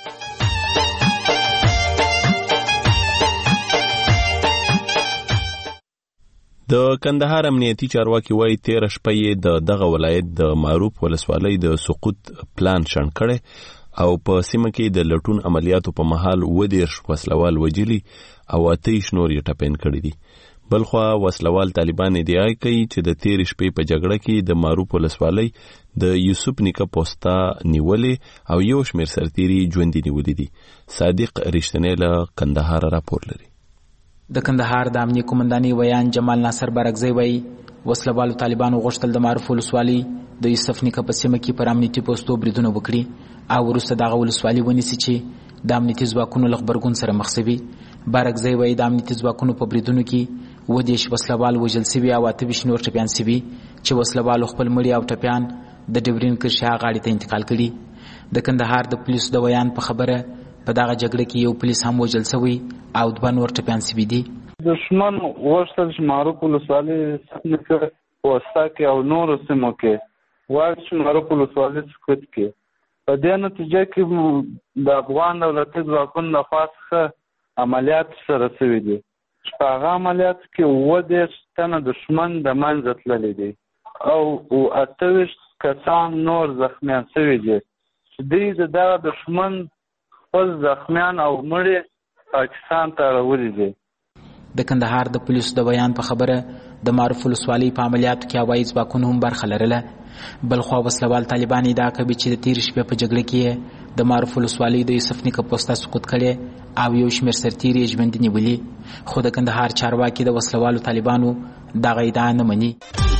د کندهار امنیتي چارواکي وایي 13 شپه یې دغه ولایت د معروف ولسوالۍ د سقوط پلان شنډ کړی او په سیمه کې د لټون عملیاتو په مهال 20 وسلوال وجلي او 28 نور یې ټپین کړي دي. بلخوا وسلوال طالبان ادعا کوي چې د 13 شپې په جګړه کې د معروف ولسوالۍ د یوسف نیکه پوسټا نیولې او یو شمېر سرتیري ژوندي نیولې دي. صادق رښتینی له کندهار راپور لري. د کندهار د امنیه قومندانۍ ویان جمال ناصر بارکزی وایي وسلوالو طالبانو غوښتل د معروف ولسوالۍ د یوسف نیکه په سیمه کې پر امنیتي پوسټو بریدونه وکړي او وروسته دغه ولسوالۍ ونیسي چې د امنیتي ځواکونو له غبرګون سره مخ شوي. بارکزی وایي د امنیتي ځواکونو په بریدونو کې 20 وسلوال وژل شوي او 28 نور ټپیان شوي چې وسلوالو خپل مړي او ټپیان د ډیورین کرښې غاړې ته انتقال کړي. د کندهار د پولیسو د بیان په خبره په دغه جګړه کې یو پولیس هم وژل شوی او 2 نور ټپیان شوي دي. دشمن غوښتل چې معروف ولسوالۍ وسطا کې او نورو سیمو کې واړ چې معروف ولسوالۍ سقوط کړي. په دې نتیجه کې د افغان دولتي ځواکونو لخوا څخه عملیات سره شوي دي چې په هغه عملیاتو کې 30 تنه دشمن د منځه تللي دي او 28 کسان نور زخمیان شوي دي چې دوی د دغه دشمن خپل زخمیان او مړي پاکستان ته راوړي دي. د کندهار د پولیسو د بیان په خبره د معروف ولسوالۍ په عملیاتو کې هوایي ځواکونو هم برخه لرله. بلخوا وسلوال طالبان ادعا کوي چې د تېرې شپې په جګړه کې د معروف ولسوالۍ د یوسف نیکه پوسته سقوط کړې او یو شمېر سرتېري یې ژوندي نیولي، خو د کندهار چارواکي د وسلوالو طالبانو دغه ادعا نه مني.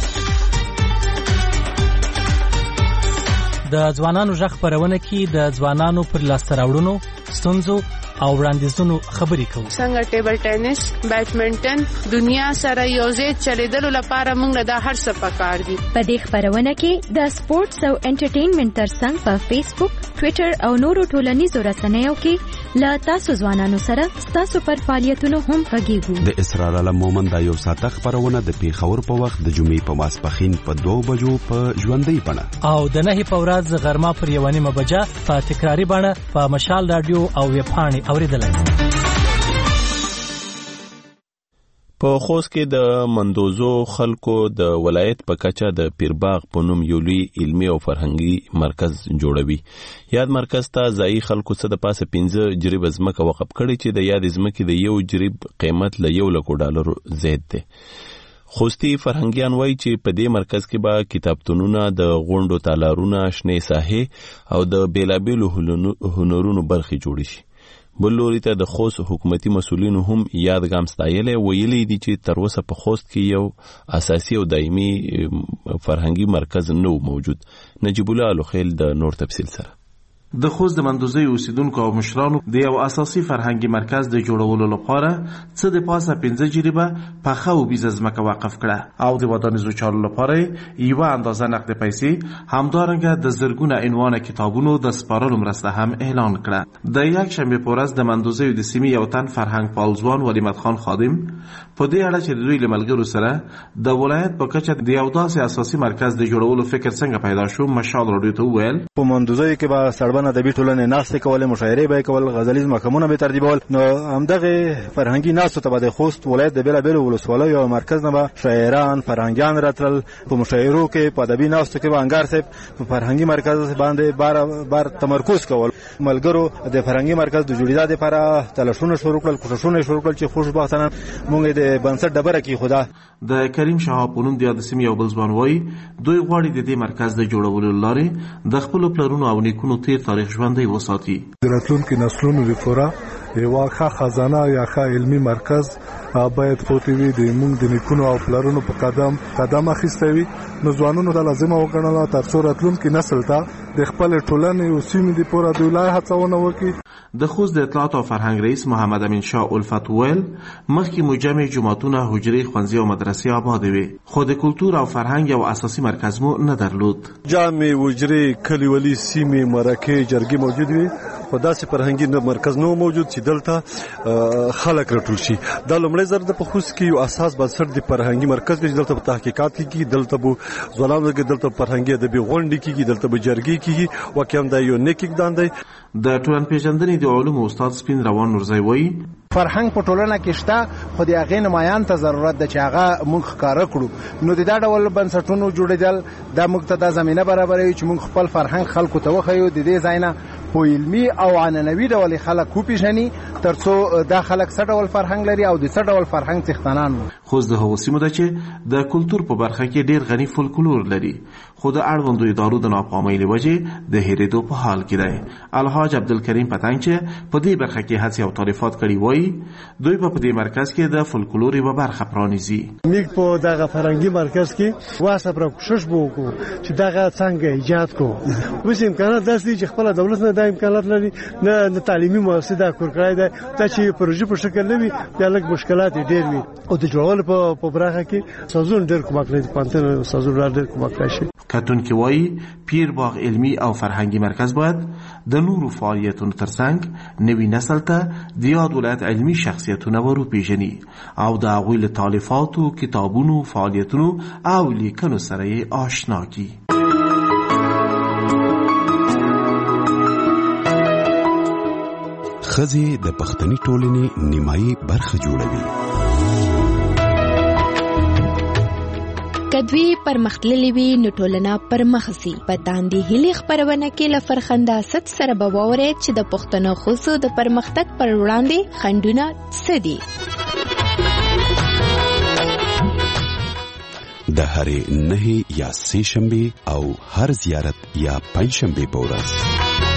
د ځوانانو غږ خپرونه کې د ځوانانو پر لاسته راوړنو، ستونزو او وړاندیزونو خبرې کوو. څنګه ټیبل ټینس، بیډمنټن دنیا سره یوځای چلیدلو لپاره موږ د هر څه پکار دي. په دې خبرونه کې د سپورتس او انټرټینمنټ ترڅنګ په فیسبوک، ټویټر او نورو ټولنیزو رسنیو کې له تاسو ځوانانو سره تاسو پر فعالیتونو هم غږیږو. د اسرار علم مومند یو ساعته خبرونه د پیښور په وخت د جمعې په ماسپښین په 2 بجو په ژوندۍ بڼه او د 9 په ورځ غرمه پر 1 بجه په تکراری بڼه په مشال رادیو او ویب پاڼې اوریدلای. په خوست کې د مندوزو خلکو د ولایت په کچه د پیرباغ په نوم یو لوی علمي او فرهنګي مرکز جوړوي. یاد مرکز ته ځایي خلکو څخه د پاسه 15 جریب ځمکه وقف کړي چې د یاد ځمکې د یو جریب قیمت له $1,00,000 زیات دی. خوستی فرهنګیان وایي چې په دې مرکز کې به کتابتونونه، د غونډو تالارونه، شنې ساحې او د بیلابیلو هنرونو برخې جوړې شي. بل لوري ته د خوست حکومتي مسؤلینو هم یاد ګام ستایلی، ویلي دي چې تر اوسه په خوست کې یو اساسي او دایمي فرهنګي مرکز نه موجود. نجیب الله الخیل د نور تفصیل سره. د خوست د مندوزي اوسیدونکو او مشرانو د یو اساسي فرهنګي مرکز د جوړولو لپاره څه د پاسه 15 جریبه پخه او بیزه ځمکه وقف کړه او د ودانیزو چارو لپاره یو اندازه نقد پیسې همدارنګه د زرګونه عنوان کتابونو د سپارلو مرسته هم اعلان کړه. د یک شنبه په ورځ د مندوزي د سیمې یو تن فرهنګ پالځوان ولیمت خان خادم په دې اړه چې دوی له ملګرو سره د ولایت په کچه د یو داسې اساسي مرکز د جوړولو فکر څنګه پیدا شو، مشال رادیو ته وویل په مندوزي کې به سړبنه ادبي ټولنې ناستې کولې، مشاعرې به کول، غزلیز محکمونه به ترتیبول. نو همدغه فرهنګي ناستو ته د خوست ولایت د بیلابیلو ولسوالیو او مرکز نه به شاعران، فرهنګیان راتلل. په مشاعرو کې په ادبي ناستو کې به انګار صاحب په فرهنګي مرکز باندې بار تمرکز کول. ملګرو د فرهنګي مرکز د جوړېدا لپاره تلاشونه شروع کړل، کوششونه شروع کړل چې خوشبختانه موږ د بنسټ ډبره کې خدا د کریم شهاب پونم د سیمې یو بل ځوان وایي دوی غواړي د دې مرکز د جوړولو لارې د خپل پلرونو او نیکونو تیر تاریخ ژوندی وساتي. د راتلونکي نسلونو لپاره یو ښه خزانه یا ښه علمي مرکز باید پروت وي د موږ د نیکونو او پلرونو په قدم اخیستی وي. نو ځوانانو د لازمه وګڼله تر څو راتلونکي نسل ته د خپل ټولنې او سیمې د پوره د ولایت هڅونه وکړي. د خوست د اطلاعات او فرهنګ رئیس محمد امین شاه الفت ویل مخکې مجمع جماعتونه، حجرې، ښوونځي او مدرسې آباد وي، خو د کلتور او فرهنګ یو اساسي مرکز مو نه درلود. جامع، حجرې، کلیوالي سیمې، مرکې، جرګې موجود وي، خو داسې فرهنګي مرکز نه موجود چې دلته خلک راټول شي. دا لومړی ځل د خوست کې یو اساس بنسټ د فرهنګي مرکز دی چې دلته تحقیقات کیږي، دلته به ځوانانو کې دلته فرهنګي ادبي غونډې کیږي، دلته به جرګې کیږي. واقعا دا یو نیک اقدام دی. د ټولنپېژندنې د علومو استاد سپین روان نورزی وایي فرهنګ په ټولنه کې شته، خو د هغې نمایان ته ضرورت ده چې هغه موږ ښکاره کړو. نو د دا ډول بنسټونو جوړېدل دا موږ ته دا زمینه برابروي چې موږ خپل فرهنګ خلکو ته وښیو، د دې ځای نه په علمي او عنعنوي ډول خلک وپېژني تر څو دا خلک څه ډول فرهنګ لري او د څه ډول فرهنګ څښتنان وو. خوست د هغو سیمو ده چې د کلتور په برخه کې ډېر غني فولکلور لري، خو د اړوندو ادارو د ناکامۍ له وجې د هېرېدو په حال کې دی. الحاج عبدالکریم پتنګ چې په دې برخه کې هڅې او تعریفات کړي وایي دوی په دې مرکز کې د فولکلور یوه برخه پرانیزي. موږ په دغه فرهنګي مرکز کې واسه پر کوشش وکړو چې دغه څنګه ایجاد کړو. اوس امکانات داسې دي چې خپل دولت نه دا امکانات لري، نه تعلیمي مؤسسه دا کور کړی دی. دا چې پروژې په شکل نه وي دا لږ مشکلات ډېر وي او د جوړولو پوهنې په برخه کې سازون ډېر کومک لري، پوهنتون سازون ډېر کومک کوي. کتونکي وایي پیر باغ علمي او فرهنګي مرکز باید د نورو فعالیتونو ترڅنګ نوي نسل ته د یاد ولایت علمي شخصیتونه وروپېژني او د هغوی له تالیفاتو، کتابونو، فعالیتونو او لیکنو سره یې آشنا کړي. ښځې د پښتني ټولنې نیمایي برخه جوړوي. کدوی پرمختللې وي نو ټولنه پرمخ ځي. په تاندې هیلې خپرونه کې له فرخنده ست سره به واورئ چې د پښتنو ښځو د پرمختګ پر وړاندې خنډونه څه دي. د هرې 9 یا 3 شنبې او هر زیارت یا 5 شنبې په ورځ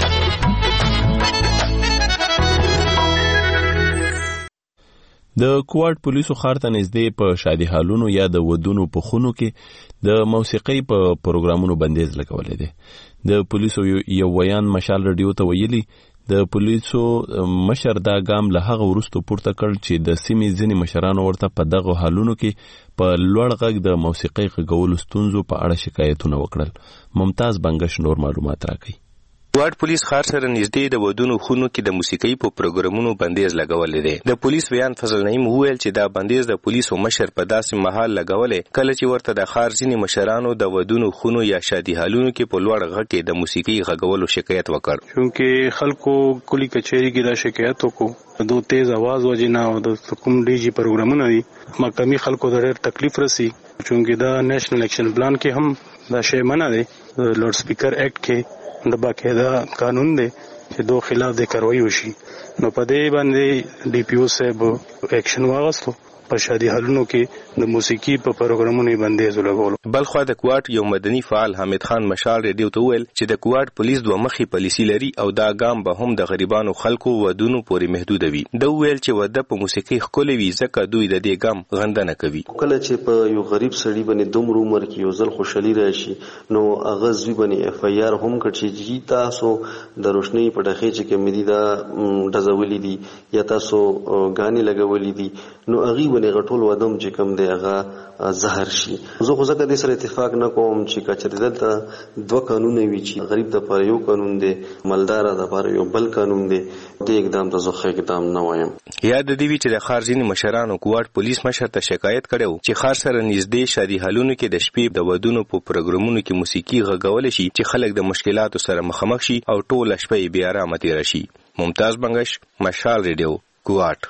د کوټ پولیسو ښار ته نږدې په شادي حالونو یا د ودونو په خونو کې د موسیقۍ په پروګرامونو بندیز لګولې ده. د پولیسو یو ویان مشال رادیو ته ویلي د پولیسو مشر دا ګام له هغه وروسته پورته کړ چې د سیمې ځینې مشرانو ورته په دغه حالونو کې په لوړ غږ د موسیقۍ غږولو ستونزو په اړه شکایتونه وکړل. ممتاز بنگش نور معلومات راکړي. کوټ پولیس ښار سره نږدې د ودونو خونو کې د موسیقۍ په پروګرامونو بندیز لګولې دی. د پولیس ویان فضل نعیم وویل چې دا بندیز د پولیسو مشر په داسې مهال لګولې کله چې ورته د ښار ځینې مشرانو د ودونو خونو یا شادي حالونو کې په لوړ غږ کې د موسیقۍ غږولو شکایت وکړ. چونکه خلکو کلی کچهری کې دا شکایت وکړو د تیز आवाज وجنه او د کوم ډي جی پروګرامونه دي مقامي خلکو د ډېر تکلیف رسی. چونکه دا نېشنل اکشن پلان کې هم دا شی منع دی. لوډ سپیکر اکټ کې د باقاعده قانون دی چې دو خلاف د کاروایی وشي. نو په دې باندې ډي پی او صاحب اکشن واغستو په شادي حالونو کې د موسیقي په پروګرامونو بندیز لګولو. بلخوا د کوټ یو مدني فعال حمید خان مشال ریډیو ته ویل چې د کوټ پولیس دوه مخي پالیسي لري او دا ګام به هم د غریبانو خلکو ودونو پورې محدود وي. دا ویل چې وده په موسیقي خولې وي ځکه دوی د دې ګام غندنه کوي. کله چې په یو غریب سړي باندې دومره عمر کې یو ځل خوشحالي راشي نو هغه ځوی باندې اف ای آر هم کړي چې تاسو د روشنی په ډخې چې کمیدي دا ډزولې دي یا تاسو غاني لګولې دي نو هغه باندې غټول ودم چې کم دی هغه زهر شي. زه خو ځکه د سره اتفاق نه کوم چې کچته دلته دوه قانون وي چې غریب د پر یو قانون دی مالدار د پر یو بل قانون دی. د اقدام ته زه اقدام نه وایم. یاد دی چې د خارجین مشرانو کوټ پولیس مشر ته شکایت کړو چې خار سره نږدې شادي حالونو کې د شپې د ودونو په پروګرامونو کې موسیقي غږول شي چې خلک د مشکلاتو سره مخامخ شي او ټول شپه بې آرامه تیر شي. ممتاز بنگش مشال ریډیو کوټ.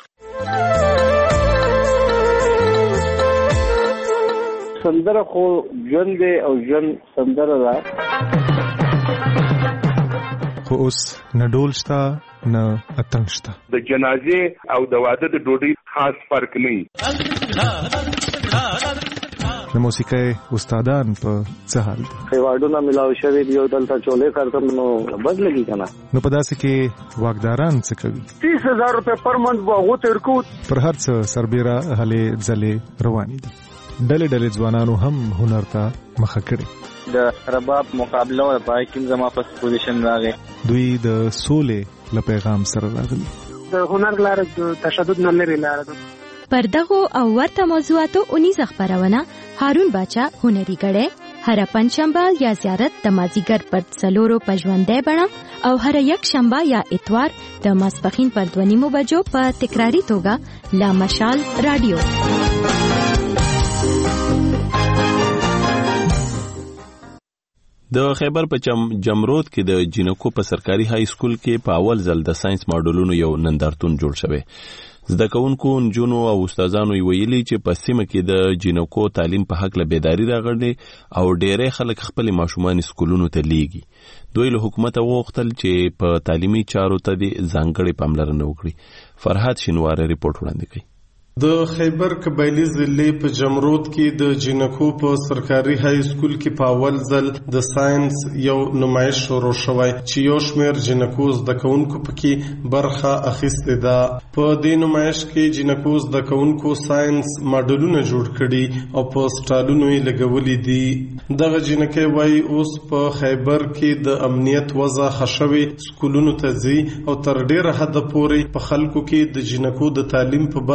سندره خو ژوند دی او ژوند سندره ده. خو اوس نه ډول شته نه اتڼ شته. د جنازې او د واده د ډوډۍ خاص فرق نه وي. د موسیقۍ استادان په څه حال دي؟ ایوارډونه ملاوي شوي دي او دلته چولې کارتم نو بد لګي کنه. نو په داسې کې واکداران څه کوي؟ 30,000 روپے پر منث واغو تر کو پر هر څه سربېره هلې ځلې روانې دي. ډلې ډلې ځوانانو هم هنر ته مخه کړې. د رباب مقابله او پای کې زما په پوزیشن راغی. دوی د سولې له پیغام سره راغلي. د هنر لاره تشدد نه لري لاره. پر دغه او ورته موضوعاتو 19 خبرونه هارون باچا هنري غړې هر پنځشنبه یا زیارت د مازیګر پر څلورو پژوندې بڼه او هر یک شنبه یا اتوار د ماسپخین پر 2:30 بجو په تکراری توګه لا مشال رادیو. د خیبر په جمرود کې د جینکو په سرکاري های سکول کې په اول ځل د ساينس ماډلونو یو نندارتون جوړ شوی. زده کوونکو نجونو او استادانو ویلي چې په سیمه کې د جینکو تعلیم په حق له بیداری راغلي او ډېرې خلک خپل ماشومان سکولونو ته لیږي. دوی له حکومت غوښتل چې په تعلیمي چارو ته د ځانګړې پاملرنه وکړي. فرحات شینواره ریپورت وړاندې کوي. د خیبر قبایلی ضلع په جمرود کې د جینکو په سرکاري های سکول کې په اول ځل د ساينس یو نمایش شروع شوی چې یو شمېر جینکو زده کوونکو پکې برخه اخیستې ده. په دې نمایش کې جینکو زده کوونکو ساينس ماډلونه جوړ کړي او په سټالونو یې لګولي دي. دغه جینکې وایي اوس په خیبر کې د امنیت وضع ښه شوې، سکولونو ته ځي او تر ډېره حده پورې په خلکو کې د جینکو د تعلیم په برخه کې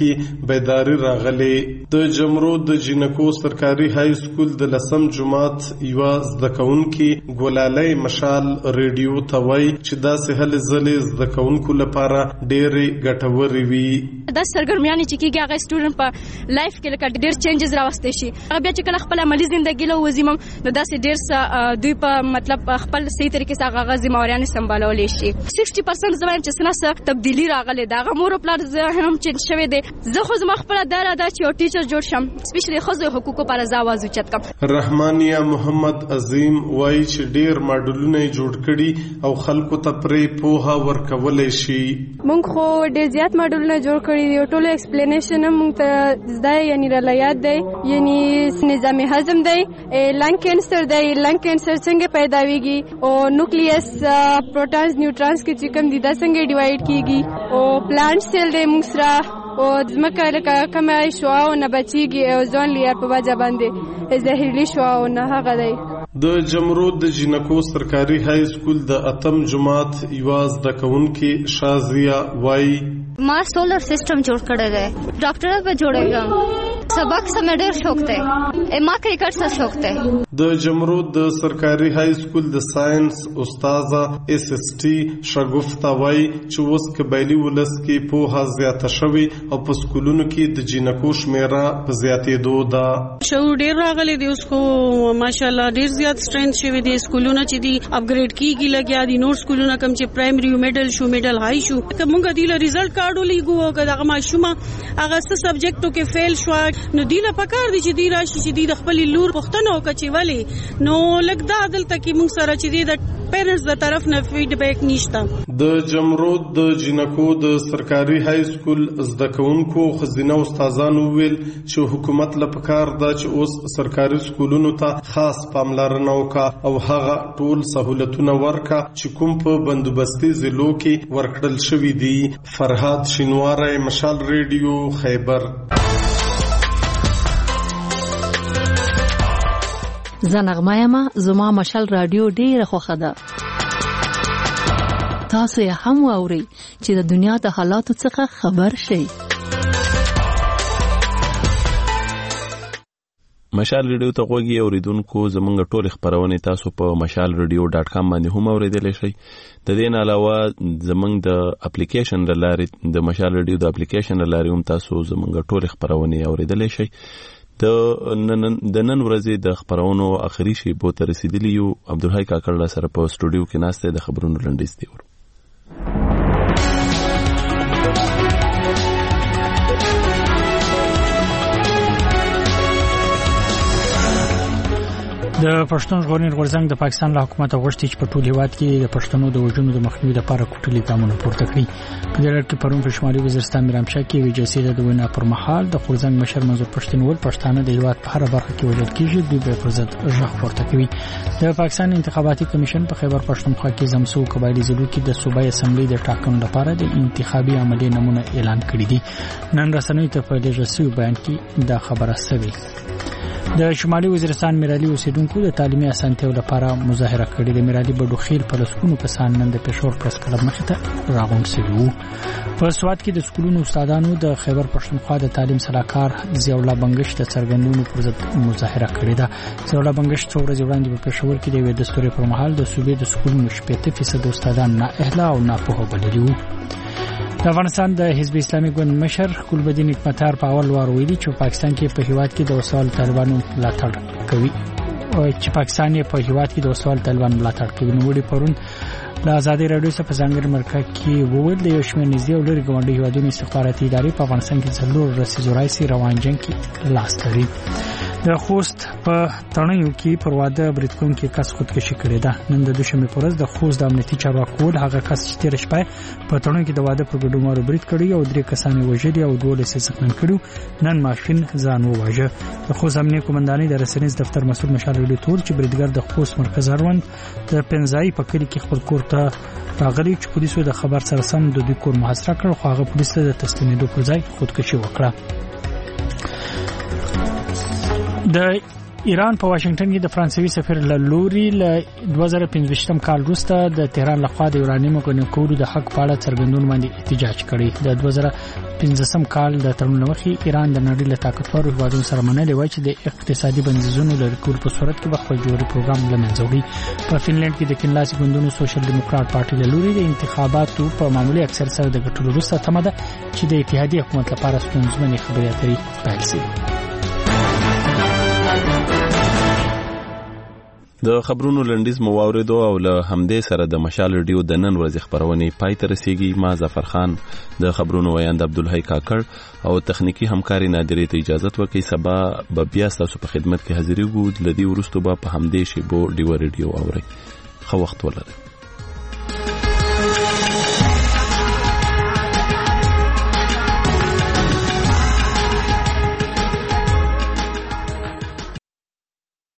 کې بیداری راغلي. د جمرو د جنکو سرکاري های سکول د 10 جماعت یو زده کوونکي ګلالۍ مشال ریډیو ته وایي چې دا سهل زلې زده کوونکو لپاره ډېرې ګټورې وي. دا سرګرمیانې چې کېږي هغه سټوډنټ په لایف کې لکه ډېر چینجز راوستی شي. هغه بیا چې کله خپل عملي زندګي له وزیمم نو داسې ډېر دوی په مطلب خپل صحیح طریقې سره هغه ذمہواريانې سمبالولی شي. 60% زما چې څه تبدیلی راغلی دا هغه مور پلار هم چینج شوی دی. زه خو زما خپل دره دا چې یو ټیچر جوړ شم سپیشلی خزو حقوقو پر ځا आवाज اوچت کم. رحمانیه محمد عظیم وایي چې ډېر ماډلونه جوړ کړي او خلکو ته پرې پوها ورکولای شي. مونږ خو ډېر زیات ماډلونه جوړ کړي دي. ټول ایکسپلینیشن مونږ ته زده یعنی را یاد دی یعنی نظام هضم دی لنګ کینسر دی لنګ کینسر څنګه پیدا ویږي او نیوکلیس پروټونز نیوټرونز کې چې کوم دي دا څنګه ډیوایډ کیږي او پلانټ سیل دی موږ سره او ځمکه لکه کومه شعاع نه بچیږي او ځون لیر په وجه باندې زهرلی شعاع نه هغه دی. د جمرود د جنکو سرکاري های سکول د 8 جماعت یواز د کونکي شازیا وای ما سولر سیستم جوړ کړی دی. ډاکټر به جوړېږم. سبق سم ډېر شوق دی. ما کرکټ سره شوق دی. د جمرود د سرکاري های سکول د ساينس استاذه اس اس ټي شګفتا وای چې اوس قبایلی ولس کې په زیاته شوی او په سکولونو کې د جنکو شمیره په زیاتېدو ده. شعور ډېر راغلی دی. اوس خو ماشاءالله ډېر زیات سټرینث شوی دی. سکولونه چې دی اپګریډ کیږي لګیا دي. نور سکولونه کم چې پرایمري میډل شو میډل هاي شو کومه دی ریزلټ کارډو لیګو او کدا ما شومه هغه څه سبجیکټو کې فیل شو نو دی له پکار دي چې دی راشي چې دی د خپل لور پښتنه او کچې ولی نو لګدا دلته کې موږ سره چې دی د پیرنټس د طرف نه فیډبیک نشته. د جمرود د جنکو د سرکاري های سکول زده کوونکو خزینه استادانو ویل چې حکومت له پکار دا چې اوس سرکاري سکولونو ته خاص پاملرنه وکړه او هغه ټول سہولتونه ورکړه چې کوم په بندوبستي ضلعو کې ورکړل شوی دي. فرهاد شینواری مشال ریډیو خیبر. زنغمایما زما مشال رادیو ډیره خوښه ده. تاسو یې هم واورئ چې د دنیا د حالاتو څخه خبر شئ. مشال ریډیو ته غوږی اوریدونکو زمونږ ټول خبرونه تاسو په mashalradio.com باندې هم اوریدلی شئ. د دې نه علاوه زمونږ د اپلیکیشن لارې د مشال ریډیو د اپلیکیشن لارې هم تاسو زمونږ ټول خبرونه اوریدلی شئ. د نن ورځې د خبرونو اخري شی بو تر رسیدلی یو عبدالحی کاکړ سره په سټوډیو کې ناشته د خبرونو لنډیز دی. د پښتون ژغورنې غورځنګ د پاکستان له حکومت غوښتي چې په ټول هیواد کې د پښتنو د وژنو د مخنیوي لپاره کوټلي ګامونه پورته کړي. په دې اړه کې پرون په شمالي وزیرستان میرامشاه کې وی جسیده د وینا پر مهال د غورځنګ مشر منظور پښتون ول پښتانه د هیواد په هر برخه کې وژل کیږي دوی به پر ضد ژغ پورته کوي. د پاکستان انتخاباتي کمیشن په خیبر پښتونخوا کې زمسو قبایلی ضلعو کې د صوبایي اسمبلی د ټاکنو لپاره د انتخابي عملي نمونه اعلان کړی دي. نن رسنیو ته په لږه بیان کې دا خبره شوې. د شمالي وزیرستان میرالي اوسیدونکو د تعلیمي اسانتیاو لپاره مظاهره کړې. د میرالي بډوخیل په لسکونو کسان نن د پېښور پرس کلب مخې ته راغونډ شوي وو. په سوات کې د سکولونو استادانو د خیبر پښتونخوا د تعلیم صلاحکار ضیاءالله بنګش د څرګندونو پر ضد مظاهره کړې ده. ضیاءالله بنګش څو ورځې وړاندې په پېښور کې د یوې دستورې پر مهال د صوبې د سکولونو 80% استادان نااهله او ناپوهه بللي وو. د افغانستان د حزب اسلامي ګوند مشر ګلبدین حکمتیار په اول وار ویلي چې پاکستان کې په هیواد کې د وسوال طالبانو ملاتړ کوي او چې پاکستان یې په هیواد کې د وسوال طالبان ملاتړ کوي. نو وړي پرون له آزادي رادیو څخه په ځانګړي مرکه کې وویل د یو شمېر نږدې او لرې ګاونډي هیوادونو استخباراتي ادارې په افغانستان کې څلور رسیدو راځي روان جنگ کې لاس لري. د خوست په تڼیو کې پر واده بریټکون کې کس خودکشي کړې ده. نن د دوشنبه پر ورځ د خوست د امنیتي چارواکو هغه کس چې تیر شپه په تڼیو کې د واده پر ګډومارو بریټ کړی او 3 کسان وژلي او 12 زخمي کړو. نن ماشین ځان وواژه. د خوست امنیتي قومندانۍ د رسنیز دفتر مسؤل مشال ویلتور چې بریټګر د خوست مرکز اروند د پنځای په کلی کې خپل کور ته راغلی چې پولیسو د خبر سره سم د دوی کور محاصره کړ خو هغه پولیس ته د تسلیمېدو پر ځای خودکشي وکړه. د ایران په واشنگټن کې د فرانسوي سفیر لوري له 2015 کال وروسته د تهران لخوا د یورانیم کولو د حق په اړه څرګندون باندې احتجاج کړی. د 2015 کال د تړون مخې ایران د نړۍ له طاقتورو هیوادونو سره منلې و چې د اقتصادي بندیزونو لرې کولو په صورت کې خپل جوړی پروګرام له منځه وړي. په فنلند کې د کینلاسي ګوندونو سوشل ډیموکرات پارټي له لوري د انتخاباتو په معمولی اکثر سره د ګټلو وروسته تمه ده چې د اتحادیه حکومت لپاره ستونزمنې خبرې اترې پیل شي. د خبرونو لنډیز مو واوریدو او له همدې سره د مشال رادیو د نن ورځې خبرونه پای ته رسیږي. ما ظفر خان د خبرونو ویاند عبدالحی کاکړ او تخنیکی همکاري نادرې ته اجازه ورکړي. سبا به بیا تاسو په خدمت کې حاضرېږو. لدی ورستو به په همدې شی بو ډیو رادیو اوري. خو وخت ولرئ.